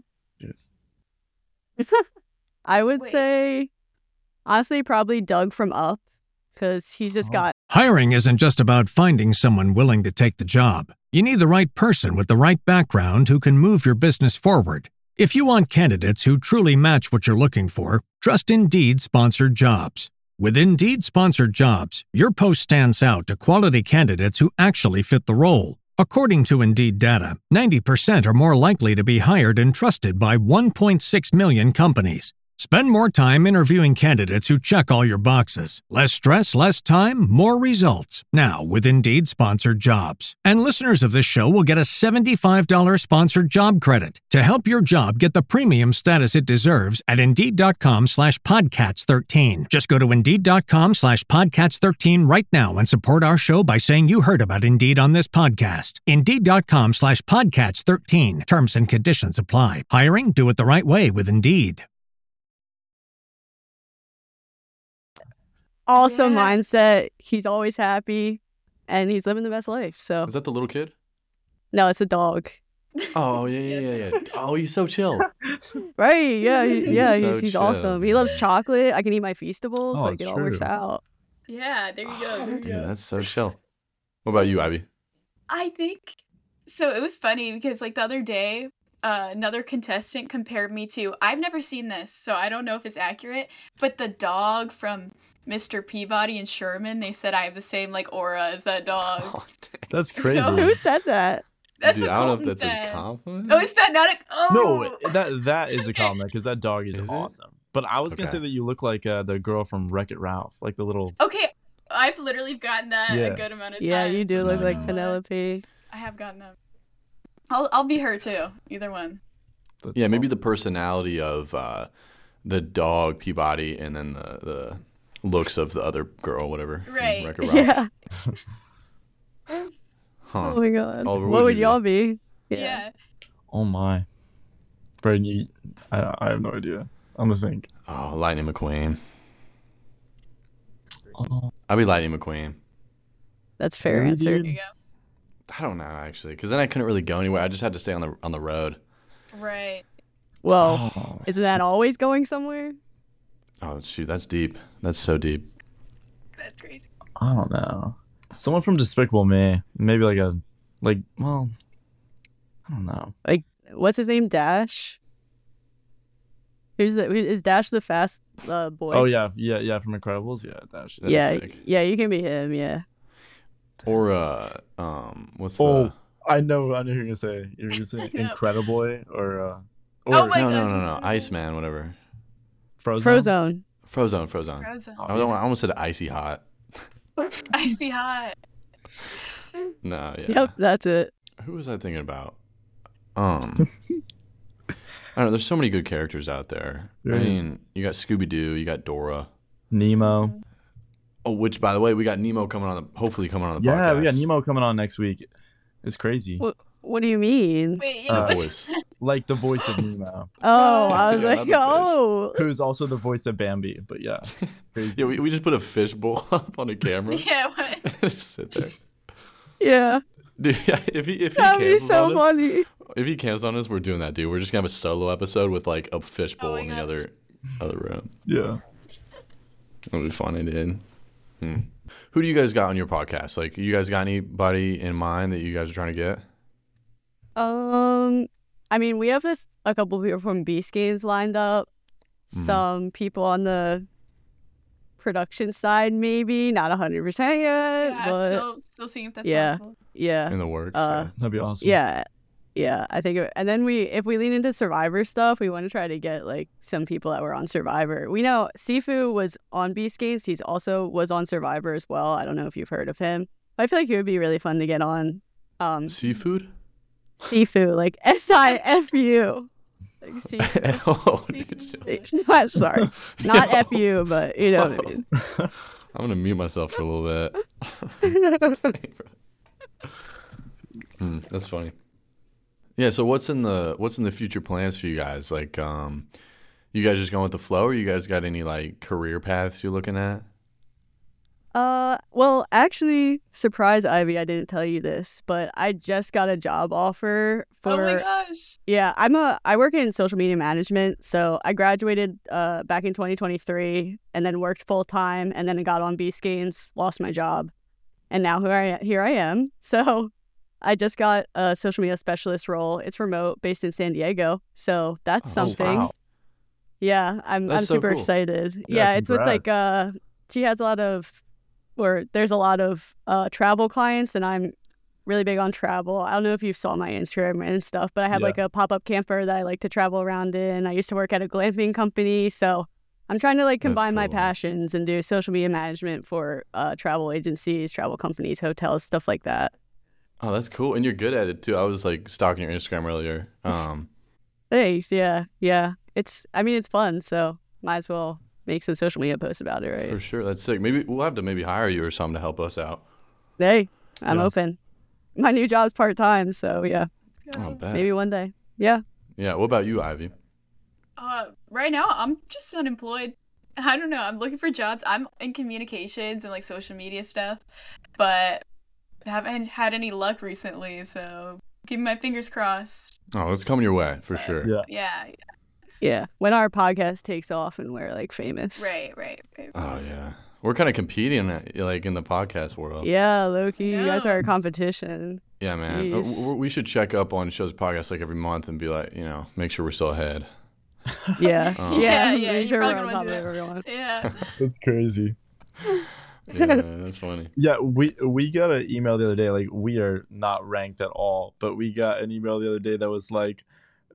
C: I would
D: Wait.
C: say, honestly, probably Doug from Up, because he's just
B: Oh.
C: got.
A: Hiring isn't just about finding someone willing to take the job. You need the right person with the right background who can move your business forward. If you want candidates who truly match what you're looking for, trust Indeed sponsored jobs. With Indeed sponsored jobs, your post stands out to quality candidates who actually fit the role. According to Indeed data, 90% are more likely to be hired and trusted by 1.6 million companies. Spend more time interviewing candidates who check all your boxes. Less stress, less time, more results. Now with Indeed sponsored jobs. And listeners of this show will get a $75 sponsored job credit to help your job get the premium status it deserves at Indeed.com/Podcats13. Just go to Indeed.com/Podcats13 right now and support our show by saying you heard about Indeed on this podcast. Indeed.com/Podcats13. Terms and conditions apply. Hiring? Do it the right way with Indeed.
C: Also,
D: Yeah.
C: mindset. He's always happy, and he's living the best life. So
E: Is that the little kid?
C: no, it's a dog,
E: Oh, yeah. Oh, he's so chill.
C: right? Yeah, yeah.
E: so
C: He's
E: chill.
C: awesome. He loves chocolate. I can eat my Feastables.
B: Oh,
C: Like it all works
B: true.
C: out.
D: Yeah, there you go. There you
E: Dude,
D: go.
E: that's so chill. What about you, Ivy?
D: I think so. It was funny because like the other day, another contestant compared me to. I've never seen this, so I don't know if it's accurate. But the dog from Mr. Peabody and Sherman, they said I have the same like aura as that dog.
E: Oh,
B: That's crazy.
D: So-
C: Who said that?
D: That's
E: dude,
D: what
E: I don't know
D: Colton
E: if that's
D: said.
E: a compliment.
D: Oh, is that not a? Oh,
B: No, that is a compliment because that dog is
E: Is it?
B: awesome. But I was gonna
E: Okay.
B: say that you look like the girl from Wreck-It Ralph, like the little.
D: Okay, I've literally gotten that
B: Yeah.
D: a good amount of times.
C: Yeah, you do look
B: No,
C: like
B: no.
C: Penelope.
D: I have gotten them. I'll be her too. Either one.
E: Yeah, maybe the personality of the dog Peabody and then the looks of the other girl, whatever. from
D: Right.
E: Wreck-It Ralph.
C: Yeah.
E: Huh.
C: Oh my god.
E: Oliver,
C: what
E: what'd
C: would
E: you
C: y'all be?
D: Yeah.
B: Oh my, Brayden, I have no idea. I'm gonna think.
E: Oh, Lightning McQueen.
B: Oh,
E: I'll be Lightning McQueen.
C: That's fair
B: Really,
C: answer.
D: There
B: dude?
D: you go.
E: I don't know actually, because then I couldn't really go anywhere. I just had to stay on the road.
D: Right.
C: Well,
B: oh,
C: isn't that always going somewhere?
E: Oh shoot, that's deep. That's so deep.
D: That's crazy.
B: I don't know. Someone from Despicable Me, maybe well, I don't know.
C: What's his name? Dash. Is Dash the fast boy?
B: Oh yeah, from Incredibles, yeah, that's
E: That's
C: yeah,
E: sick.
C: yeah. You can be him. Yeah.
E: Or what's
B: Oh,
E: the?
B: I know who you're gonna say. You're gonna say
D: I know.
B: Incrediboy or
D: Oh my
E: No,
D: gosh.
E: Iceman, whatever.
B: Frozone.
C: Frozone.
E: Frozen.
D: Frozen.
B: Oh,
E: I almost said icy hot.
D: Icy hot.
E: No, yeah.
C: Yep, that's it.
E: Who was I thinking about? I don't know. There's so many good characters out there.
B: There
E: I
B: is.
E: mean, you got Scooby Doo, you got Dora.
B: Nemo.
E: Oh, which by the way, we got Nemo hopefully coming on the podcast.
B: Yeah, we got Nemo coming on next week. It's crazy.
C: What do you mean?
D: Wait,
E: The
D: what?
E: voice.
B: Like the voice of Nemo,
C: Oh, I was
E: Yeah,
C: like,
E: not the fish.
C: oh.
B: who's also the voice of Bambi. But yeah, crazy.
E: Yeah, we just put a fishbowl up on a camera.
D: Yeah, what?
E: Just sit there.
C: Yeah,
E: Dude, yeah, if he
C: that'd be
E: cancels
C: so
E: on us,
C: funny.
E: if he cancels on us, we're doing that, dude. We're just gonna have a solo episode with like a fishbowl
D: Oh my
E: in the
D: gosh.
E: other room.
B: Yeah.
E: That'll be funny, dude. Who do you guys got on your podcast? Like, you guys got anybody in mind that you guys are trying to get?
C: I mean, we have just a couple people from Beast Games lined up. Some people on the production side, maybe not 100% yet.
D: Yeah,
C: but
D: still seeing if that's
C: yeah,
D: possible.
C: yeah,
E: In the works.
B: That'd be awesome.
C: yeah. I think, and then if we lean into Survivor stuff, we want to try to get like some people that were on Survivor. We know Sifu was on Beast Games. He's also was on Survivor as well. I don't know if you've heard of him. I feel like he would be really fun to get on.
E: Seafood?
C: Sifu, like SIFU. Like seafood.
E: Oh,
C: I'm sorry, not FU, but you know what I mean.
E: I'm gonna mute myself for a little bit. That's funny. Yeah. So what's in the future plans for you guys? Like, you guys just going with the flow, or you guys got any like career paths you're looking at?
C: Well, actually, surprise, Ivy, I didn't tell you this, but I just got a job offer for.
D: Oh my gosh.
C: Yeah, I work in social media management, so I graduated back in 2023 and then worked full time, and then I got on Beast Games, lost my job, and now here I am. So I just got a social media specialist role. It's remote, based in San Diego, so that's something.
B: Wow.
C: Yeah, I'm
E: That's so
C: super
E: cool.
C: excited.
B: Yeah,
C: Yeah, it's with like
B: congrats.
C: she has a lot of, or there's a lot of travel clients, and I'm really big on travel. I don't know if you saw my Instagram and stuff, but I have
B: Yeah.
C: like a pop-up camper that I like to travel around in. I used to work at a glamping company, so I'm trying to like
E: That's
C: combine my
E: cool.
C: passions and do social media management for travel agencies, travel companies, hotels, stuff like that.
E: Oh, that's cool, and you're good at it too. I was like stalking your Instagram earlier.
C: Thanks. Yeah. It's fun, so might as well make some social media posts about it, right?
E: For sure, that's sick. Maybe we'll have to hire you or something to help us out.
C: Hey, I'm
B: Yeah.
C: open. My new job's part-time, so yeah,
E: Oh, bet.
C: maybe one day. Yeah.
E: Yeah. What about you, Ivy?
D: Right now I'm just unemployed. I don't know. I'm looking for jobs. I'm in communications and like social media stuff, but haven't had any luck recently. So keeping my fingers crossed.
E: Oh, it's coming your way for sure.
B: Yeah.
D: Yeah.
C: Yeah, when our podcast takes off and we're like famous.
D: Right.
E: Oh yeah, we're kind of competing like in the podcast world.
C: Yeah, Loki, you guys
D: Yeah.
C: are a competition.
E: Yeah, man.
C: Jeez.
E: We should check up on Show's podcast like every month and be like, make sure we're still ahead.
C: Yeah.
E: Oh.
C: Yeah,
D: Yeah,
C: make sure
D: you're
C: we're
D: probably
C: on
D: gonna
C: top of
D: do that.
C: everyone.
D: Yeah.
B: That's crazy.
E: Yeah, that's funny.
B: Yeah, we got an email the other day. Like, we are not ranked at all, but we got an email the other day that was like,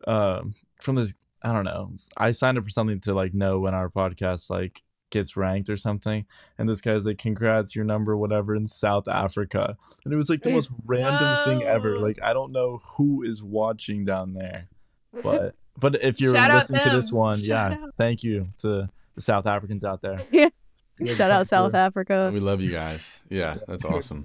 B: from this. I don't know. I signed up for something to like know when our podcast like gets ranked or something, and this guy's like, "Congrats, your number whatever in South Africa," and it was like the most random thing ever.
D: Whoa.
B: Like, I don't know who is watching down there, but if you're
D: Shout out
B: listening to this
D: them.
B: one,
D: Shout
B: yeah,
D: out.
B: thank you to the South Africans out there.
C: Yeah.
B: You guys
C: Shout
B: are
C: out South
B: cool.
C: Africa.
E: We love you guys. Yeah, that's awesome.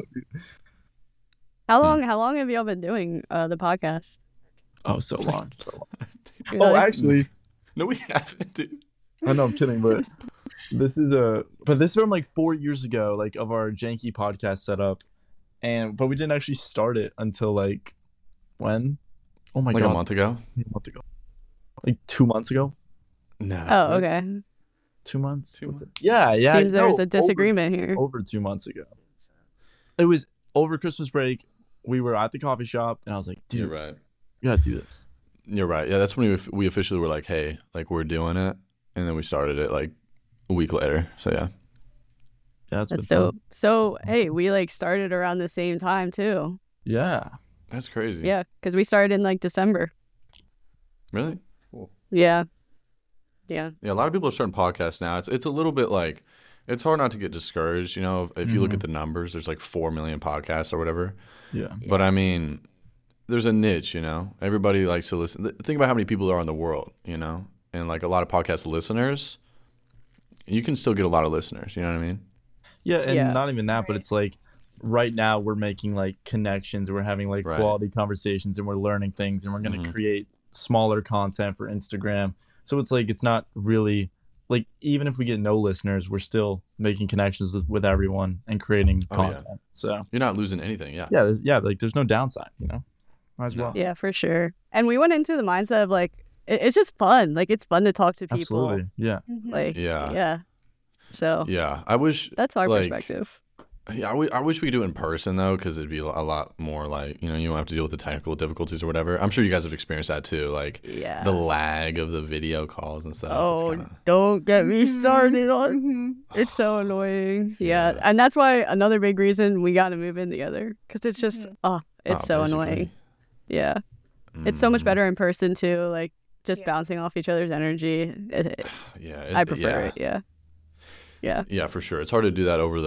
C: How long have y'all been doing the podcast?
B: Oh, so long.
C: Really?
B: Oh, actually,
E: No, we haven't, dude.
B: I know I'm kidding, but this is from like 4 years ago, like of our janky podcast setup, but we didn't actually start it until like when? Oh my
E: Like
B: god,
E: a month ago?
B: like 2 months ago.
E: No.
C: Oh, okay.
B: 2 months.
E: 2 months.
B: Yeah.
C: Seems there's
B: no,
C: a disagreement here.
B: Over 2 months ago. It was over Christmas break. We were at the coffee shop, and I was like,
E: You're
B: "Dude,
E: right.
B: you gotta do this."
E: You're right. Yeah, that's when we officially were like, hey, like we're doing it, and then we started it like a week later. So yeah.
B: Yeah,
C: That's
B: been fun.
C: dope. So, hey, we like started around the same time too.
B: Yeah.
E: That's crazy.
C: Yeah, because we started in like December.
E: Really? Cool.
C: Yeah.
E: Yeah, a lot of people are starting podcasts now. It's a little bit like it's hard not to get discouraged, if you look at the numbers, there's like 4 million podcasts or whatever.
B: Yeah.
E: But I mean, there's a niche, Everybody likes to listen. Think about how many people there are in the world, And like a lot of podcast listeners, you can still get a lot of listeners, you know what I mean?
B: Yeah, and
C: Yeah.
B: not even that, but
D: Right.
B: it's like right now we're making like connections, we're having like
E: Right.
B: quality conversations, and we're learning things, and we're going to create smaller content for Instagram. So it's like it's not really like, even if we get no listeners, we're still making connections with everyone and creating
E: Oh, yeah.
B: content. So
E: You're not losing anything, yeah.
B: yeah, like there's no downside, Might as
E: No.
B: well.
C: Yeah, for sure. And we went into the mindset of like, it's just fun. Like, it's fun to talk to people.
B: Absolutely. Yeah.
D: Mhm.
C: Like,
E: Yeah.
C: yeah. So
E: Yeah. I wish
C: that's our
E: like,
C: perspective.
E: Yeah, I wish we could do it in person though, because it'd be a lot more like, you don't have to deal with the technical difficulties or whatever. I'm sure you guys have experienced that too, like
C: Yeah.
E: the lag of the video calls and stuff.
C: Oh,
E: It's kinda...
C: don't get me started on.
D: Mm-hmm.
C: It's so annoying. Yeah.
E: Yeah.
C: And that's why another big reason we got to move in together, because it's just it's so
E: basically.
C: annoying. Yeah. It's so much
E: Mhm.
C: better in person too, like just
D: Yeah.
C: bouncing off each other's energy.
E: Yeah,
C: I prefer it. Yeah. Yeah.
E: Yeah, for sure. It's hard to do that over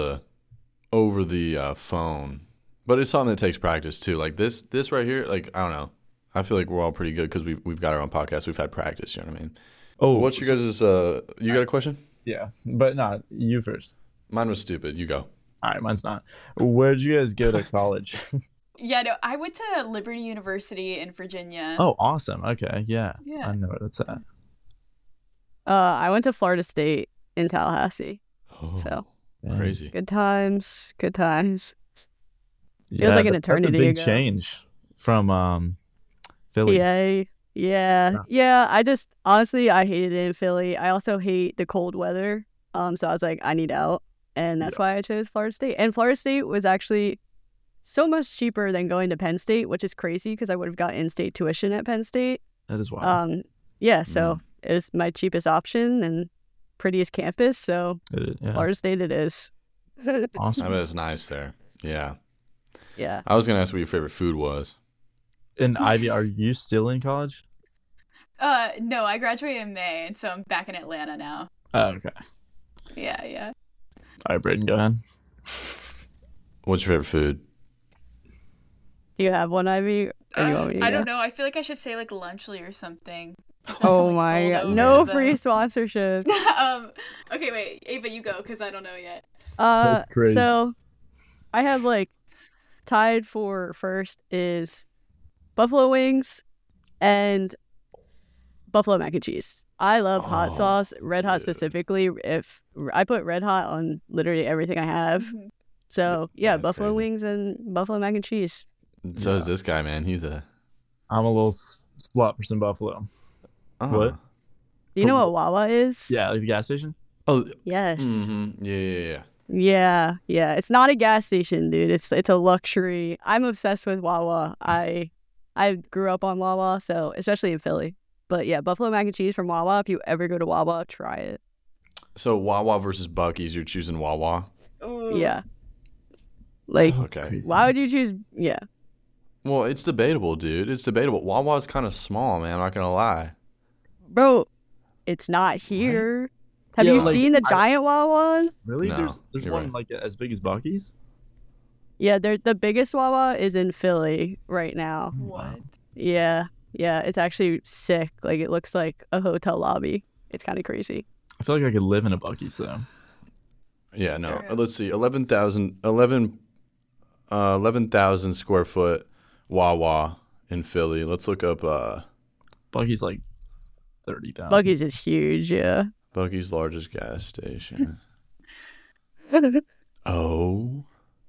E: the phone, but it's something that takes practice too. Like this right here, like I don't know. I feel like we're all pretty good because we've got our own podcast. We've had practice. You know what I mean?
B: Oh,
E: What's you guys' You got a question?
B: yeah, but not you first.
E: Mine was stupid. You go.
B: All right, mine's not. Where'd you guys go to college?
D: Yeah, no, I went to Liberty University in Virginia.
B: Oh, awesome. Okay, yeah,
D: Yeah.
B: I know where that's at.
C: I went to Florida State in Tallahassee.
E: Oh,
C: So
B: Yeah.
E: crazy.
C: good times. Good times.
B: Yeah,
C: like an
B: that's a
C: eternity
B: big
C: ago.
B: change from Philly.
C: Yeah. I just honestly I hated it in Philly. I also hate the cold weather. So I was like, I need out, and that's why I chose Florida State. And Florida State was actually so much cheaper than going to Penn State, which is crazy because I would have got in-state tuition at Penn State.
B: That is wild.
C: Yeah. So it was my cheapest option and prettiest campus. So
B: It is, yeah.
C: Florida State it is.
E: I
B: Awesome.
E: bet it's nice there. Yeah.
C: Yeah.
E: I was gonna ask what your favorite food was.
B: And Ivy, are you still in college?
D: No, I graduated in May, and so I'm back in Atlanta now.
B: Oh, okay.
D: Yeah.
B: All right, Braden, go ahead.
E: What's your favorite food?
C: Do you have one, Ivy? Or do you want me to
D: I
C: go?
D: don't know. I feel like I should say like Lunchly or something.
C: Oh
D: I'm, like,
C: my
D: sold
C: god.
D: over
C: No
D: them.
C: free sponsorship.
D: Okay, wait, Ava, you go because I don't know yet.
B: That's crazy.
C: So I have like tied for first is buffalo wings and buffalo mac and cheese. I love hot
E: Oh,
C: sauce, red hot
E: yeah.
C: specifically. If I put red hot on literally everything I have.
D: Mhm.
C: So yeah,
E: That's
C: buffalo
E: crazy.
C: wings and buffalo mac and cheese.
E: So is this guy, man. He's a
B: I'm a little slut for some buffalo. What?
C: Do you know what Wawa is?
B: Yeah, like the gas station.
E: Oh,
C: Yes.
E: yeah.
C: Yeah. It's not a gas station, dude. It's a luxury. I'm obsessed with Wawa. I grew up on Wawa, so especially in Philly. But yeah, buffalo mac and cheese from Wawa. If you ever go to Wawa, try it.
E: So Wawa versus Buc-ee's, you're choosing Wawa.
D: Ooh.
C: Yeah. Like,
B: That's
E: Okay.
B: crazy.
C: why would you choose? Yeah.
E: Well, it's debatable, dude. It's debatable. Wawa's kind of small, man. I'm not gonna lie.
C: Bro, it's not here. Have
B: Yeah,
C: you
B: like,
C: seen the giant Wawas?
B: Really?
E: No,
B: There's
E: you're
B: one
E: right.
B: like as big as Bucky's?
C: Yeah, the biggest Wawa is in Philly right now.
D: What?
C: Yeah. It's actually sick. Like, it looks like a hotel lobby. It's kind of crazy.
B: I feel like I could live in a Bucky's though.
E: Yeah, no.
D: True.
E: Let's see. 11,000 square foot Wawa in Philly. Let's look up
B: Bucky's like 30,000.
C: Buc-ee's is huge, yeah.
E: Buc-ee's largest gas station. Oh.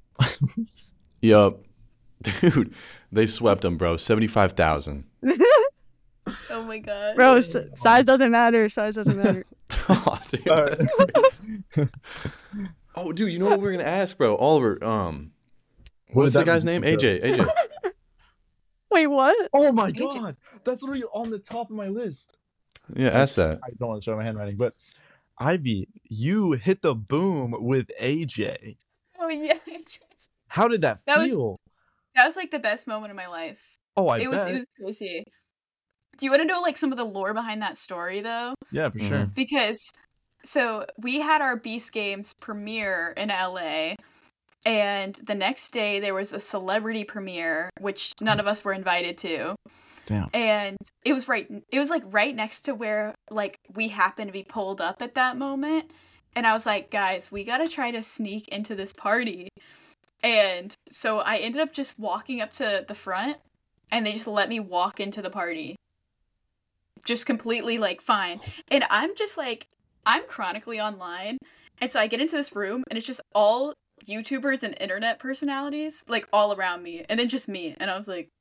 E: Yup. Dude, they swept them, bro. 75,000.
D: Oh my god.
C: Bro, size doesn't matter. Size doesn't matter.
E: Oh, dude,
B: All right.
E: that's crazy. Oh, dude, you know what we're gonna ask, bro? Oliver, what's the guy's name? AJ.
C: Wait, what?
B: Oh my god, that's literally on the top of my list.
E: Yeah, ask that.
B: I don't want to show my handwriting, but Ivy, you hit the boom with AJ.
D: Oh yeah.
B: How did that
D: That was-
B: feel?
D: That was like the best moment of my life.
B: Oh, I
D: It
B: bet.
D: was crazy. Do you want to know like some of the lore behind that story though?
B: Yeah, for sure.
D: Because so we had our Beast Games premiere in LA, and the next day there was a celebrity premiere which none of us were invited to.
B: Damn.
D: And it was like right next to where like we happened to be pulled up at that moment. And I was like, guys, we gotta try to sneak into this party. And so I ended up just walking up to the front, and they just let me walk into the party. Just completely like fine. And I'm just like, I'm chronically online. And so I get into this room, and it's just all YouTubers and internet personalities, like all around me. And then just me. And I was like,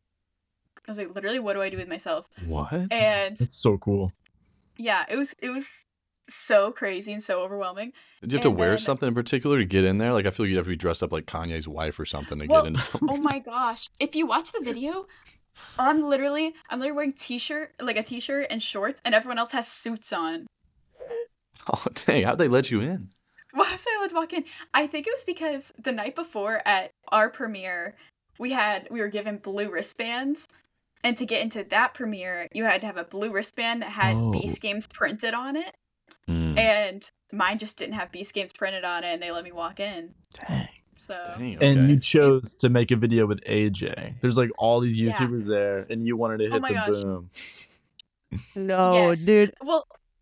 D: literally, what do I do with myself?
E: What?
D: And
B: That's so cool.
D: yeah, it was so crazy and so overwhelming.
E: Did you have to
D: And
E: wear
D: then,
E: something in particular to get in there? Like, I feel like you'd have to be dressed up like Kanye's wife or something to
D: well,
E: get into something.
D: oh my gosh, if you watch the video, I'm literally wearing a t-shirt and shorts, and everyone else has suits on.
E: Oh, dang. How'd they let you in?
D: Why was I allowed to walk in? I think it was because the night before at our premiere, we were given blue wristbands, and to get into that premiere, you had to have a blue wristband that had
B: Oh.
D: Beast Games printed on it,
E: Mm,
D: and mine just didn't have Beast Games printed on it, and they let me walk in.
B: Dang.
D: So
E: dang,
B: And
E: okay.
B: you chose to make a video with AJ. There's like all these
D: Yeah.
B: YouTubers there, and you wanted to
D: Oh
B: hit
D: my
B: the
D: gosh.
B: boom.
C: No,
D: Yes.
C: dude.
D: Well,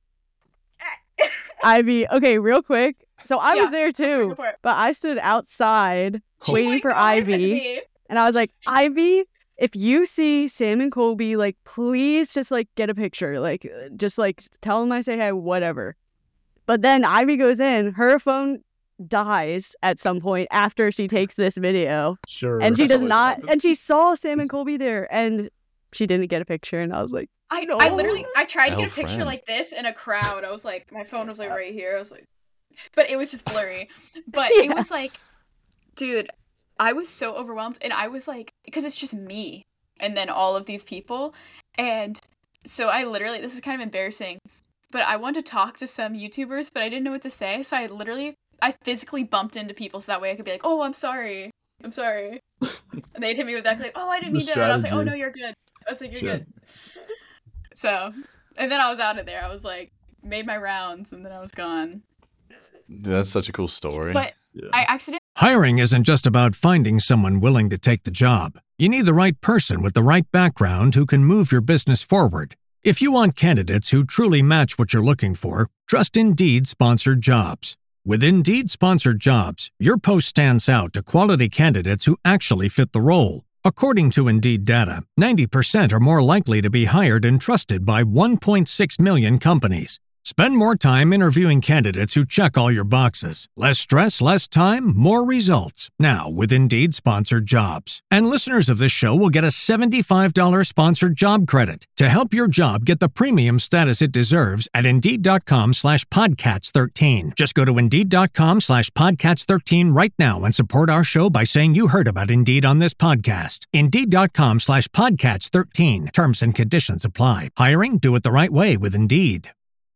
C: Ivy, okay, real quick. So I was
D: Yeah,
C: there too,
D: go for it.
C: but I stood outside
D: Oh
C: waiting
D: my
C: for
D: God,
C: Ivy.
D: Ivy.
C: And I was like, Ivy, if you see Sam and Colby, like, please just, like, get a picture. Like, just, like, tell them I say hi, whatever. But then Ivy goes in. Her phone dies at some point after she takes this video.
B: Sure.
C: And she does
E: always
C: not.
E: happens.
C: And she saw Sam and Colby there. And she didn't get a picture. And I was like,
D: I
C: No.
D: literally tried to
E: Oh,
D: get a picture
E: friend.
D: like this in a crowd. I was like, my phone was like right here. I was like, but it was just blurry. But
C: Yeah.
D: it was like, dude, I was so overwhelmed, and I was like, because it's just me and then all of these people, and so I literally, this is kind of embarrassing, but I wanted to talk to some YouTubers, but I didn't know what to say, so I physically bumped into people so that way I could be like, oh, I'm sorry. And they'd hit me with that, like, oh, I didn't mean
B: It's a
D: to. And I was like, oh,
B: strategy.
D: no, you're good. I was like, you're
B: Sure.
D: good. So, and then I was out of there. I was like, made my rounds, and then I was gone.
E: That's such a cool story.
D: But
B: Yeah.
D: I accidentally
A: Hiring isn't just about finding someone willing to take the job. You need the right person with the right background who can move your business forward. If you want candidates who truly match what you're looking for, trust Indeed sponsored jobs. With Indeed sponsored jobs, your post stands out to quality candidates who actually fit the role. According to Indeed data, 90% are more likely to be hired and trusted by 1.6 million companies. Spend more time interviewing candidates who check all your boxes. Less stress, less time, more results. Now with Indeed sponsored jobs. And listeners of this show will get a $75 sponsored job credit to help your job get the premium status it deserves at Indeed.com/Podcats13. Just go to Indeed.com/Podcats13 right now and support our show by saying you heard about Indeed on this podcast. Indeed.com/Podcats13. Terms and conditions apply. Hiring? Do it the right way with Indeed.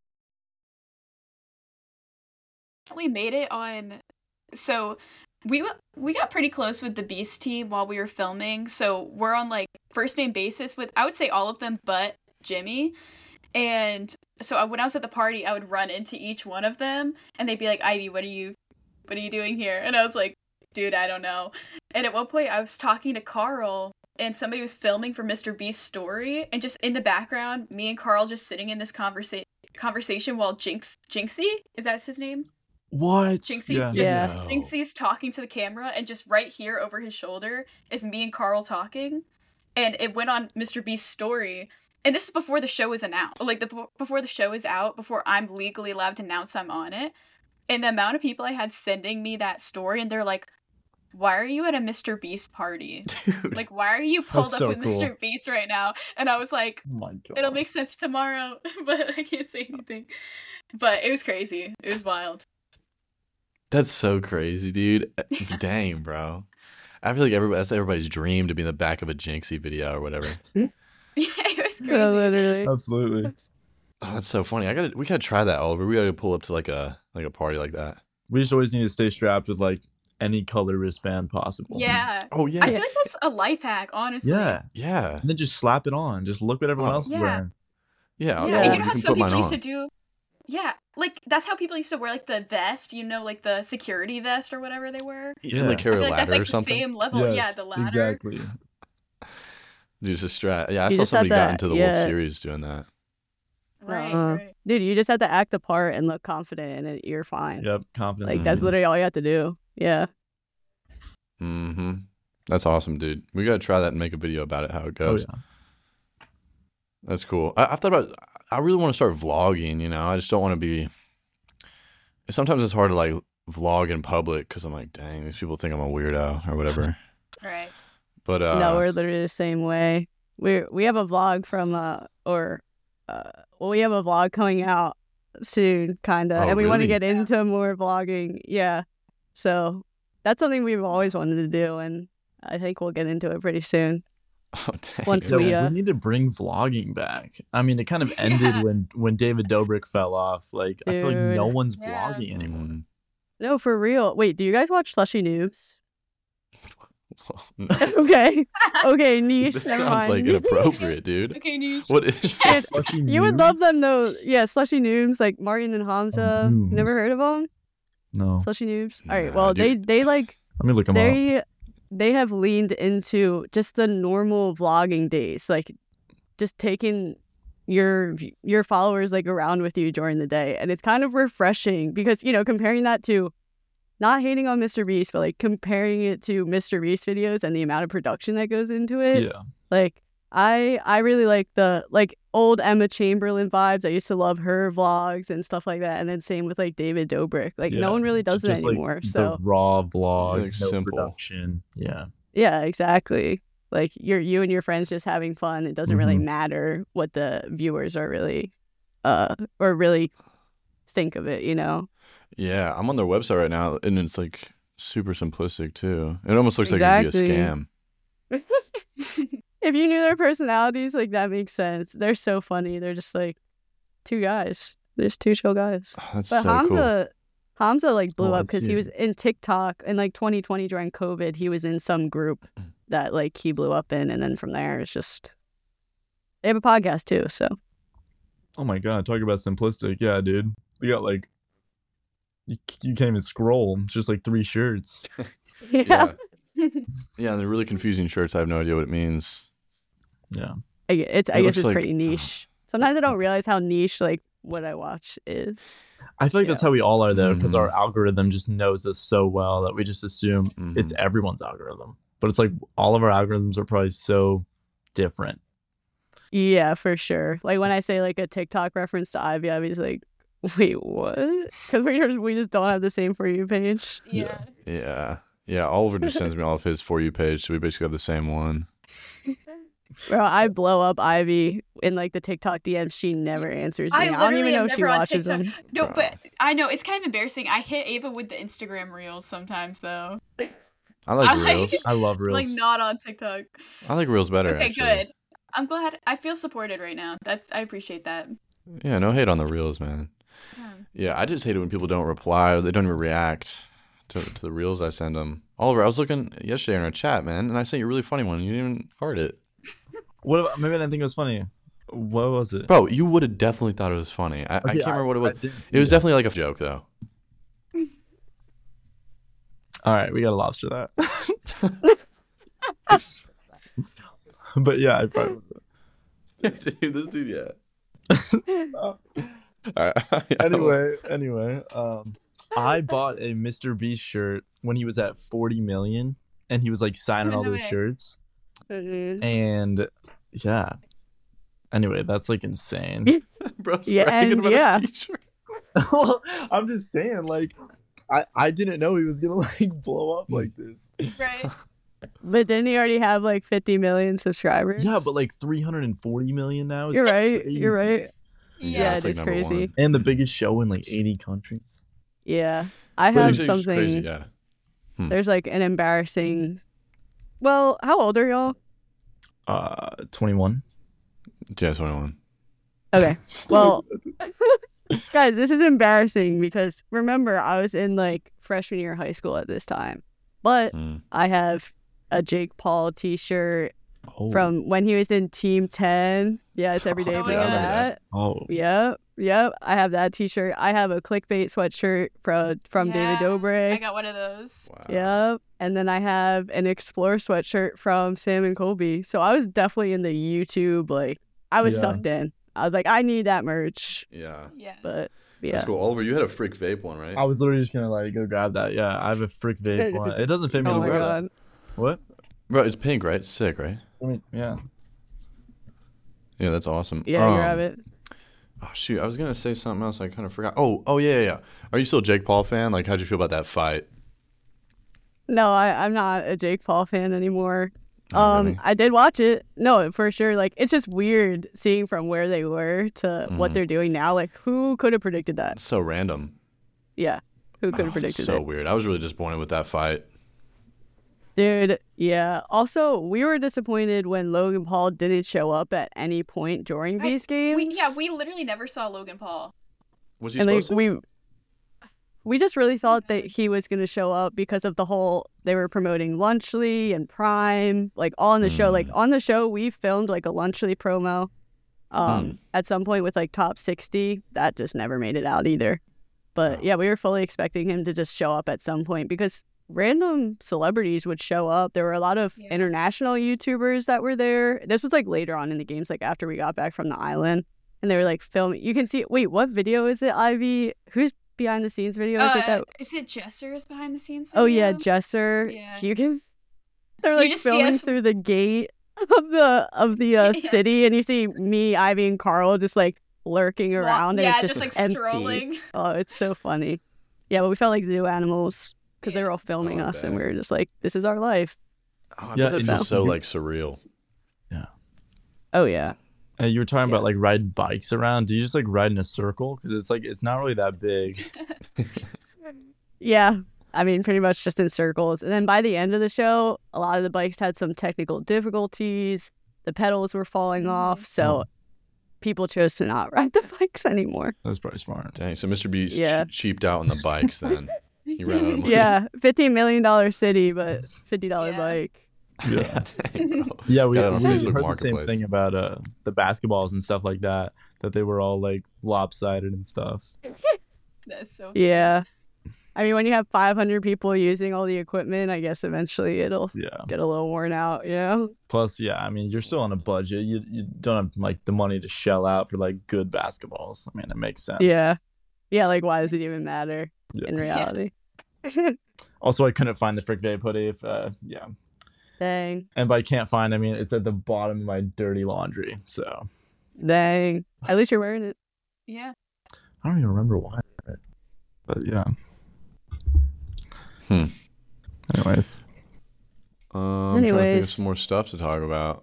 D: made it on. So we got pretty close with the Beast team while we were filming. So we're on like first name basis with, I would say, all of them but Jimmy. And so when I was at the party, I would run into each one of them, and they'd be like, "Ivy, what are you doing here?" And I was like, "Dude, I don't know." And at one point, I was talking to Carl, and somebody was filming for Mr. Beast's story, and just in the background, me and Carl just sitting in this conversation while Jinxie, is that his name?
B: What?
D: Jinxie's
B: Yeah.
D: just
C: Yeah.
E: No.
D: Jinxie's talking to the camera, and just right here over his shoulder is me and Carl talking, and it went on Mr. Beast's story. And this is before the show is announced, like before the show is out, before I'm legally allowed to announce I'm on it. And the amount of people I had sending me that story, and they're like, "Why are you at a Mr. Beast party?
E: Dude.
D: Like, why are you pulled
B: That's
D: up
B: so
D: with
B: cool.
D: Mr. Beast right now?" And I was like,
B: Oh my god.
D: "It'll make sense tomorrow," but I can't say anything. But it was crazy. It was wild.
E: That's so crazy, dude. Dang, bro. I feel like that's everybody's dream to be in the back of a Jinxie video or whatever.
D: Yeah, it was crazy.
C: literally.
B: Absolutely.
E: Oh, that's so funny. We gotta try that, Oliver. We gotta pull up to like a party like that.
B: We just always need to stay strapped with like any color wristband possible.
D: Yeah.
E: Oh yeah.
D: I feel like that's a life hack, honestly.
B: Yeah.
E: Yeah.
B: And then just slap it on. Just look what everyone
E: Oh.
B: else is
D: Yeah.
B: wearing.
E: Yeah.
D: Yeah,
C: Yeah.
D: and you
E: You
D: know how
E: can
D: some
E: put mine
D: people used to
E: on.
D: do. Yeah, like that's how people used to wear like the vest, like the security vest or whatever they wear.
E: You can like
D: I
E: carry
D: feel
E: a
D: like that's
E: ladder
D: like
E: or
D: the
E: something.
D: same level. Yeah, the ladder.
B: Exactly.
E: Just a strat. Yeah, I
C: You
E: saw
C: just had
E: somebody got
C: that-
E: into the
C: yeah.
E: whole series doing that.
D: Right,
C: Uh-uh.
D: right.
C: Dude, you just have to act the part and look confident, and you're fine.
B: Yep. Confidence.
C: Like,
B: is
C: that's
B: key.
C: literally all you have to do. Yeah.
E: Mm-hmm. That's awesome, dude. We gotta try that and make a video about it, how it
B: Oh
E: goes.
B: yeah.
E: That's cool. I've thought about. I really want to start vlogging. I just don't want to be. Sometimes it's hard to like vlog in public because I'm like, dang, these people think I'm a weirdo or whatever.
D: Right.
E: But
C: No, we're literally the same way. We have a vlog from we have a vlog coming out soon, kind of.
E: Oh,
C: And we want to
E: really?
C: get into more vlogging. Yeah. So that's something we've always wanted to do. And I think we'll get into it pretty soon.
E: Oh, dang.
C: Once
B: Yeah,
C: we,
B: we need to bring vlogging back. I mean, it kind of ended
D: Yeah.
B: when David Dobrik fell off. Like, I feel like no
C: Dude.
B: one's
D: Yeah.
B: vlogging anymore.
E: Mm.
C: No, for real. Wait, do you guys watch Slushy Noobs?
E: No.
C: Okay. Okay, niche.
E: This
C: Never
E: sounds like
C: mind.
E: inappropropriate, dude.
D: Okay, niche.
E: What is
C: Yeah,
E: this?
B: Slushy
C: You would
B: Noobs?
C: love them though. Yeah, Slushy Noobs, like Martin and Hamza.
B: Noobs.
C: Never heard of them?
B: No.
C: Slushy Noobs. All right.
E: Nah,
C: Well,
E: dude.
C: they like
B: Let me look them up.
C: they have leaned into just the normal vlogging days, like just taking your followers like around with you during the day, and it's kind of refreshing because comparing that to not hating on Mr. Beast, but like comparing it to Mr. Beast videos and the amount of production that goes into it.
B: Yeah.
C: Like I really like the old Emma Chamberlain vibes. I used to love her vlogs and stuff like that. And then same with like David Dobrik. Like no
B: Yeah.
C: one really does it
B: Just, like,
C: anymore.
B: the
C: So
B: raw vlog,
E: Like,
B: no
E: simple.
B: production. Yeah.
C: yeah, exactly. Like you and your friends just having fun. It doesn't really
B: Mhm.
C: matter what the viewers are really or really think of it,
E: Yeah, I'm on their website right now, and it's like super simplistic too. It almost looks like
C: Exactly.
E: it'd be a scam.
C: If you knew their personalities, like that makes sense. They're so funny. They're just like two guys. They're just two chill guys.
E: That's
C: But
E: so cool.
C: Hamza like blew
B: Oh, I
C: up because
B: see
C: he
B: it.
C: was in TikTok in like 2020 during COVID. He was in some group that like he blew up in, and then from there it's just they have a podcast too. So
B: Oh my god, talk about simplistic. Yeah, dude. We got like you can't even scroll. It's just like 3 shirts.
C: yeah,
E: Yeah, they're really confusing shirts. I have no idea what it means.
B: Yeah.
C: I
E: It
C: guess
E: looks
C: it's
E: like-
C: pretty niche. Sometimes I don't realize how niche like what I watch is.
B: I feel like that's
C: Yeah.
B: how we all are though, because
E: Mhm.
B: our algorithm just knows us so well that we just assume it's
E: Mhm.
B: everyone's algorithm. But it's like all of our algorithms are probably so different.
C: Yeah, for sure. Like when I say like a TikTok reference to Ivy, Ivy's like, wait, what? Because we just don't have the same For You page.
D: Yeah.
E: Yeah. Oliver just sends me all of his For You page, so we basically have the same one.
C: Bro, I blow up Ivy in like the TikTok DMs. She never answers me.
D: I
C: I don't
D: literally
C: even know
D: am
C: if she
D: never on
C: watches
D: TikTok.
C: them.
D: No,
E: Bruh.
D: but I know it's kind of embarrassing. I hit Ava with the Instagram reels sometimes though.
E: I like
D: I like-
E: Reels.
B: I love reels.
D: Like not on TikTok.
E: I like Reels better,
D: Okay,
E: actually.
D: good. I'm glad. I feel supported right now. I appreciate that.
E: Yeah, no hate on the Reels, man.
D: Yeah.
E: Yeah, I just hate it when people don't reply or they don't even react to the Reels I send them. Oliver, I was looking yesterday in our chat, man, and I sent you a really funny one. You didn't even heart it.
B: What about, maybe I didn't think it was funny. What was it?
E: Bro, you would have definitely thought it was funny. I
B: Okay,
E: can't remember what it was.
B: didn't see
E: It was
B: that.
E: definitely like a joke, though.
B: All right, we got to lobster that. But yeah, I probably.
E: Dude, this dude, yeah. All right.
B: Anyway, I bought a Mr. Beast shirt when he was at 40 million, and he was like signing all
D: No
B: those
D: way.
B: shirts,
C: Mhm.
B: and yeah. Anyway, that's like insane.
E: Bro's
C: Yeah,
E: bragging
C: and
E: about
C: yeah.
E: his t-shirt.
B: Well, I'm just saying, like, I didn't know he was gonna like blow up like this.
D: Right.
C: But didn't he already have like 50 million subscribers?
B: Yeah, but like 340 million now is
C: You're right. You're
B: crazy.
C: right.
E: Yeah,
C: Yeah,
E: it's
C: it
E: like
C: is
E: number
C: crazy.
E: one.
B: and the biggest show in like 80 countries.
C: Yeah. I
E: But
C: have
E: it's just
C: something.
E: crazy, yeah.
C: There's like an embarrassing. Well, how old are y'all?
B: 21.
E: Yeah, 21.
C: Okay. Well, guys, this is embarrassing because remember, I was in like freshman year of high school at this time. But
E: Mm.
C: I have a Jake Paul t shirt
B: Oh.
C: from when he was in Team 10. Yeah, it's every day.
D: Oh
C: bro.
D: my gosh.
C: That.
B: Oh.
C: Yep. I have that t shirt. I have a clickbait sweatshirt from David
D: Yeah,
C: Dobrik.
D: I got one of those.
E: Wow.
C: Yep. And then I have an Explore sweatshirt from Sam and Colby. So I was definitely in the YouTube, like, I was
B: Yeah.
C: sucked in. I was like, I need that merch.
E: Yeah.
D: Yeah.
C: But yeah.
E: That's cool. Oliver, you had a Frick Vape one, right?
B: I was literally just gonna like go grab that. Yeah, I have a Frick Vape one. It doesn't fit me.
C: Oh
B: to
C: my
B: wear
C: god.
B: that. What?
E: Bro, it's pink, right? It's sick, right?
B: I mean, yeah.
E: Yeah, that's awesome.
C: Yeah, you have it.
E: Oh, shoot. I was going to say something else. I kind of forgot. Oh, yeah. Are you still a Jake Paul fan? Like, how'd you feel about that fight?
C: No, I'm not a Jake Paul fan anymore.
E: Oh, really?
C: I did watch it. No, for sure. Like, it's just weird seeing from where they were to what they're doing now. Like, who could have predicted that?
E: It's so random.
C: Yeah, who could have
E: It's
C: predicted
E: so
C: it?
E: weird. I was really disappointed with that fight.
C: Dude, yeah. Also, we were disappointed when Logan Paul didn't show up at any point during these games.
D: We literally never saw Logan Paul.
E: Was he
C: And
E: supposed to?
C: we just really thought that he was going to show up because of the whole, they were promoting Lunchly and Prime, like all on the show. Like on the show, we filmed like a Lunchly promo at some point with like Top 60. That just never made it out either. But yeah, we were fully expecting him to just show up at some point because random celebrities would show up. There were a lot of international YouTubers that were there. This was like later on in the games, like after we got back from the island. And they were like filming. You can see, wait, what video is it, Ivy? Who's behind the scenes video?
D: Is it Jesser's behind the scenes video?
C: Oh yeah, Jesser.
D: Yeah.
C: They're like
D: just see
C: filming
D: us-
C: through the gate of the city, and you see me, Ivy, and Carl just like lurking around, and
D: yeah,
C: it's just
D: like
C: empty.
D: strolling.
C: Oh, it's so funny. Yeah, but we felt like zoo animals because they were all filming
E: Oh, I
C: us, and
E: bet.
C: we were just like, "This is our life."
E: Oh, I
B: Yeah,
E: bet that's
B: it
E: just
B: was-
E: so like surreal.
C: Oh yeah.
B: And you were talking
C: Yeah.
B: about like riding bikes around. Do you just like ride in a circle? Because it's like it's not really that big.
C: Yeah, I mean, pretty much just in circles. And then by the end of the show, a lot of the bikes had some technical difficulties. The pedals were falling off, so people chose to not ride the bikes anymore.
B: That's probably smart.
E: Dang, so Mr. Beast
C: Yeah.
E: cheaped out on the bikes then. He ran out of money.
C: Yeah, $15 million city, but $50
D: Yeah.
C: bike.
B: Yeah,
E: Dang, bro.
B: yeah. We
E: Got it on
B: heard
E: Facebook
B: the same
E: Marketplace.
B: thing about the basketballs and stuff like that. That they were all like lopsided and stuff.
D: That's so
C: Yeah. I mean, when you have 500 people using all the equipment, I guess eventually it'll
B: Yeah.
C: get a little worn out, you know?
B: Plus, yeah. I mean, you're still on a budget. You don't have like the money to shell out for like good basketballs. I mean, it makes sense.
C: Yeah. Yeah, like, why does it even matter
B: Yeah.
C: in reality?
B: Also, I couldn't find the Frick Vape hoodie. Yeah.
C: Dang.
B: And by can't find, I mean it's at the bottom of my dirty laundry. So
C: Dang. At least you're wearing it.
D: Yeah.
B: I don't even remember why. But yeah. Anyways,
E: I'm trying to think of
C: Anyways.
E: some more stuff to talk about.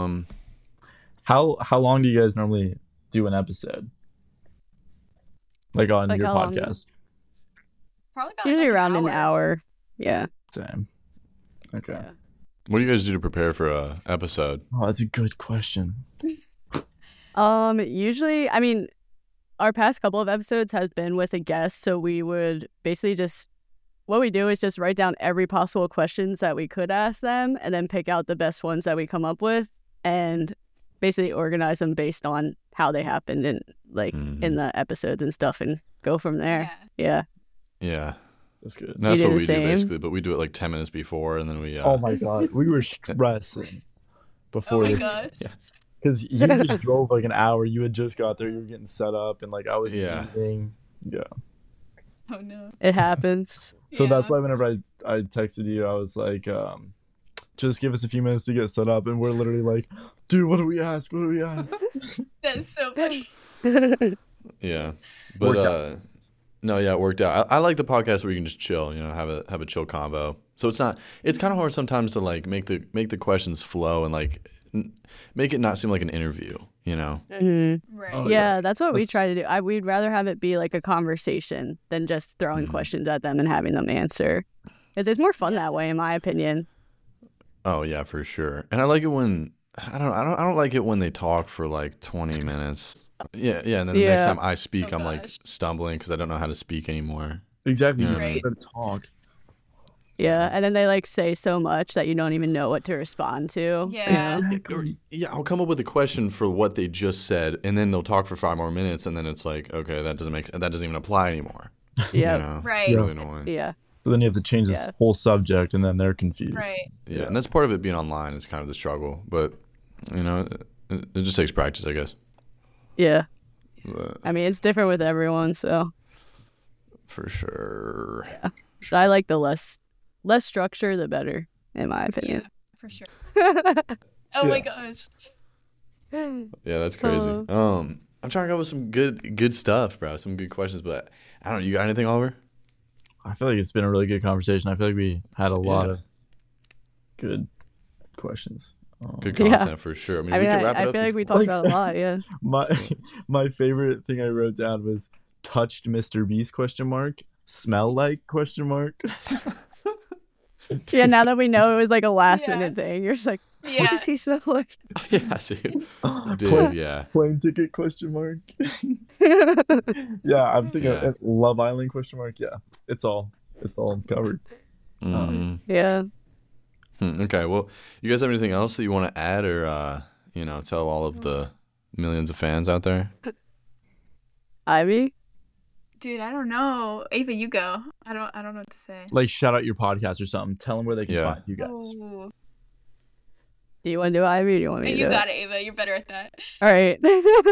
B: how long do you guys normally do an episode? Like on
C: Like
B: your
C: how long?
B: podcast?
D: Probably about
C: Usually
D: like
C: around an hour. Yeah.
B: Same. Okay.
C: Yeah.
E: What do you guys do to prepare for a episode?
B: Oh, that's a good question.
C: Usually, I mean, our past couple of episodes has been with a guest, so we would basically just, what we do is just write down every possible questions that we could ask them and then pick out the best ones that we come up with and basically organize them based on how they happened in in the episodes and stuff and go from there.
D: Yeah.
C: Yeah.
E: Yeah,
B: That's good.
E: and that's
C: do
E: what
C: the
E: we do
C: same?
E: basically. But we do it like 10 minutes before, and then we.
B: Oh my god, we were stressing before
D: Oh my
B: this
D: god.
B: because you just drove like an hour. You had just got there. You were getting set up, and like I was
E: Yeah.
B: eating. Yeah.
D: Oh no.
C: It happens.
B: So that's
D: Yeah.
B: why whenever I texted you, I was like, just give us a few minutes to get set up, and we're literally like, dude, what do we ask? What do we ask?
D: That's so funny.
E: Yeah, but
B: Worked out.
E: no, yeah, it worked out. I like the podcast where you can just chill, have a chill convo. So it's kind of hard sometimes to like make the questions flow and like make it not seem like an interview,
C: Mhm.
D: Right.
B: Oh,
C: Yeah, that's what we
B: That's-
C: try to do. We'd rather have it be like a conversation than just throwing questions at them and having them answer. Because it's more fun that way, in my opinion.
E: Oh yeah, for sure. And I like it when I don't like it when they talk for like 20 minutes. Yeah, and then the next
C: Yeah.
E: time I speak,
D: Oh,
E: I'm like
D: gosh.
E: stumbling because I don't know how to speak anymore.
B: Exactly. You
E: Right.
B: just gotta talk.
C: Yeah, and then they like say so much that you don't even know what to respond to.
D: Yeah.
E: Or, yeah, I'll come up with a question for what they just said, and then they'll talk for 5 more minutes, and then it's like, okay, that doesn't even apply anymore.
C: Yeah.
D: Right.
E: It's really annoying.
C: Yeah.
B: So then you have to change this
C: Yeah.
B: whole subject, and then they're confused.
D: Right.
E: Yeah, and that's part of it being online is kind of the struggle, but it just takes practice, I guess.
C: Yeah.
E: But
C: I mean, it's different with everyone, so
E: for sure.
C: but I like the less structure, the better, in my opinion.
D: For sure. Oh my
B: Yeah.
D: gosh.
E: Yeah, that's crazy. I'm trying to go with some good stuff, bro. Some good questions, but I don't know. You got anything, Oliver?
B: I feel like it's been a really good conversation. I feel like we had a lot
E: Yeah.
B: of good questions.
E: Good
C: Yeah.
E: content for sure. I mean,
C: I
E: we
C: mean,
E: can wrap it
C: I
E: up.
C: feel
E: if
C: like we
E: you-
C: talked about it a lot. Yeah.
B: My favorite thing I wrote down was touched Mr. Beast ? Smell like ?
C: Yeah. Now that we know it was like a last
D: Yeah.
C: minute thing, you're just like, what
D: Yeah.
C: does he smell like?
E: Yeah, dude. Dude,
B: Plane,
E: yeah.
B: plane ticket ? Yeah, I'm thinking
E: Yeah.
B: Love Island ? Yeah, it's all covered.
E: Mhm.
C: Yeah.
E: Okay, well, you guys have anything else that you want to add or, tell all of the millions of fans out there?
C: Ivy?
D: Dude, I don't know. Ava, you go. I don't know what to say.
B: Like shout out your podcast or something. Tell them where they can
E: Yeah.
B: find you guys.
D: Oh.
C: Do you want to do Ivy or do you want me to
D: You
C: do
D: got it, Ava. You're better at that.
C: All right.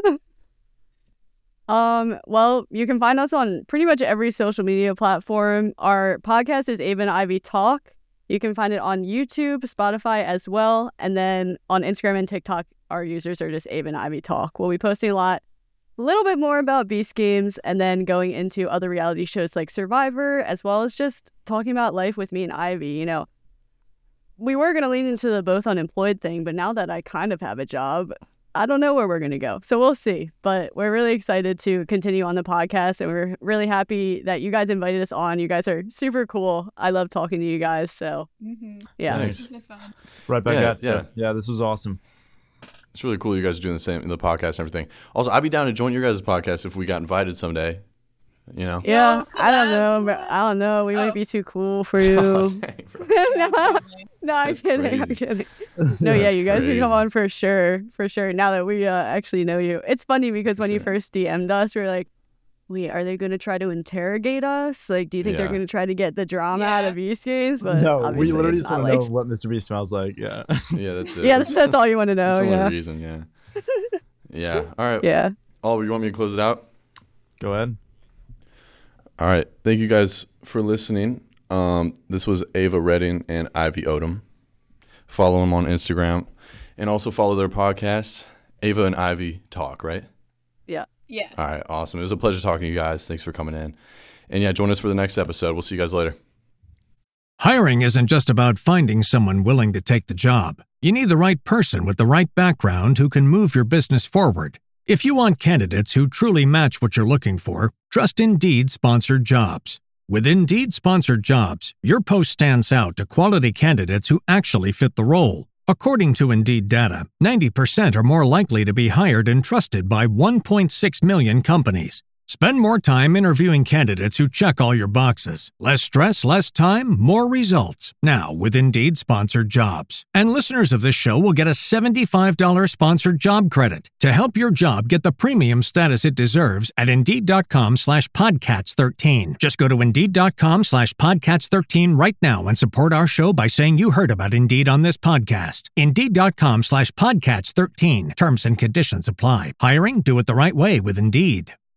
C: Well, you can find us on pretty much every social media platform. Our podcast is Ava and Ivy Talk. You can find it on YouTube, Spotify as well. And then on Instagram and TikTok, our users are just Ava and Ivy Talk. We'll be posting a little bit more about Beast Games and then going into other reality shows like Survivor, as well as just talking about life with me and Ivy. You know, we were going to lean into the both unemployed thing, but now that I kind of have a job, I don't know where we're going to go. So we'll see. But we're really excited to continue on the podcast, and we're really happy that you guys invited us on. You guys are super cool. I love talking to you guys. So,
D: Mm-hmm.
C: yeah.
E: Nice.
D: It's fun.
B: Right back
E: Yeah,
B: at you.
E: yeah.
B: Yeah, this was awesome.
E: It's really cool you guys are doing the podcast and everything. Also, I'd be down to join your guys' podcast if we got invited someday. You know?
C: Yeah,
D: No,
C: I don't know. But I don't know. We might
D: Oh.
C: be too cool for you.
E: Dang, bro.
C: No, I'm
E: That's
C: kidding. I'm
E: crazy.
C: kidding. No, yeah,
E: That's
C: you guys
E: crazy.
C: can come on for sure. For sure. Now that we actually know you. It's funny because when you
E: sure.
C: first DM'd us, we were like, wait, are they going to try to interrogate us? Like, do you think they're
E: Yeah.
C: going to try to get the drama out
D: Yeah.
C: of Beast Games? But
B: No, we
C: obviously
B: literally
C: it's
B: just
C: not
B: want to
C: like...
B: know what Mr. Beast smells like. Yeah.
E: Yeah, that's it.
C: Yeah, that's all you want to
E: That's
C: know.
E: the only
C: Yeah.
E: reason, yeah. Yeah. All right.
C: Yeah.
E: Oliver, you want me to close it out?
B: Go ahead.
E: All right. Thank you guys for listening. This was Ava Redding and Ivy Odom. Follow them on Instagram and also follow their podcast, Ava and Ivy Talk, right?
C: Yeah.
D: Yeah.
E: All right. Awesome. It was a pleasure talking to you guys. Thanks for coming in. And yeah, join us for the next episode. We'll see you guys later.
A: Hiring isn't just about finding someone willing to take the job. You need the right person with the right background who can move your business forward. If you want candidates who truly match what you're looking for, trust Indeed Sponsored Jobs. With Indeed Sponsored Jobs, your post stands out to quality candidates who actually fit the role. According to Indeed data, 90% are more likely to be hired and trusted by 1.6 million companies. Spend more time interviewing candidates who check all your boxes. Less stress, less time, more results. Now with Indeed Sponsored Jobs. And listeners of this show will get a $75 sponsored job credit to help your job get the premium status it deserves at Indeed.com/Podcats13. Just go to Indeed.com/Podcats13 right now and support our show by saying you heard about Indeed on this podcast. Indeed.com/Podcats13. Terms and conditions apply. Hiring? Do it the right way with Indeed.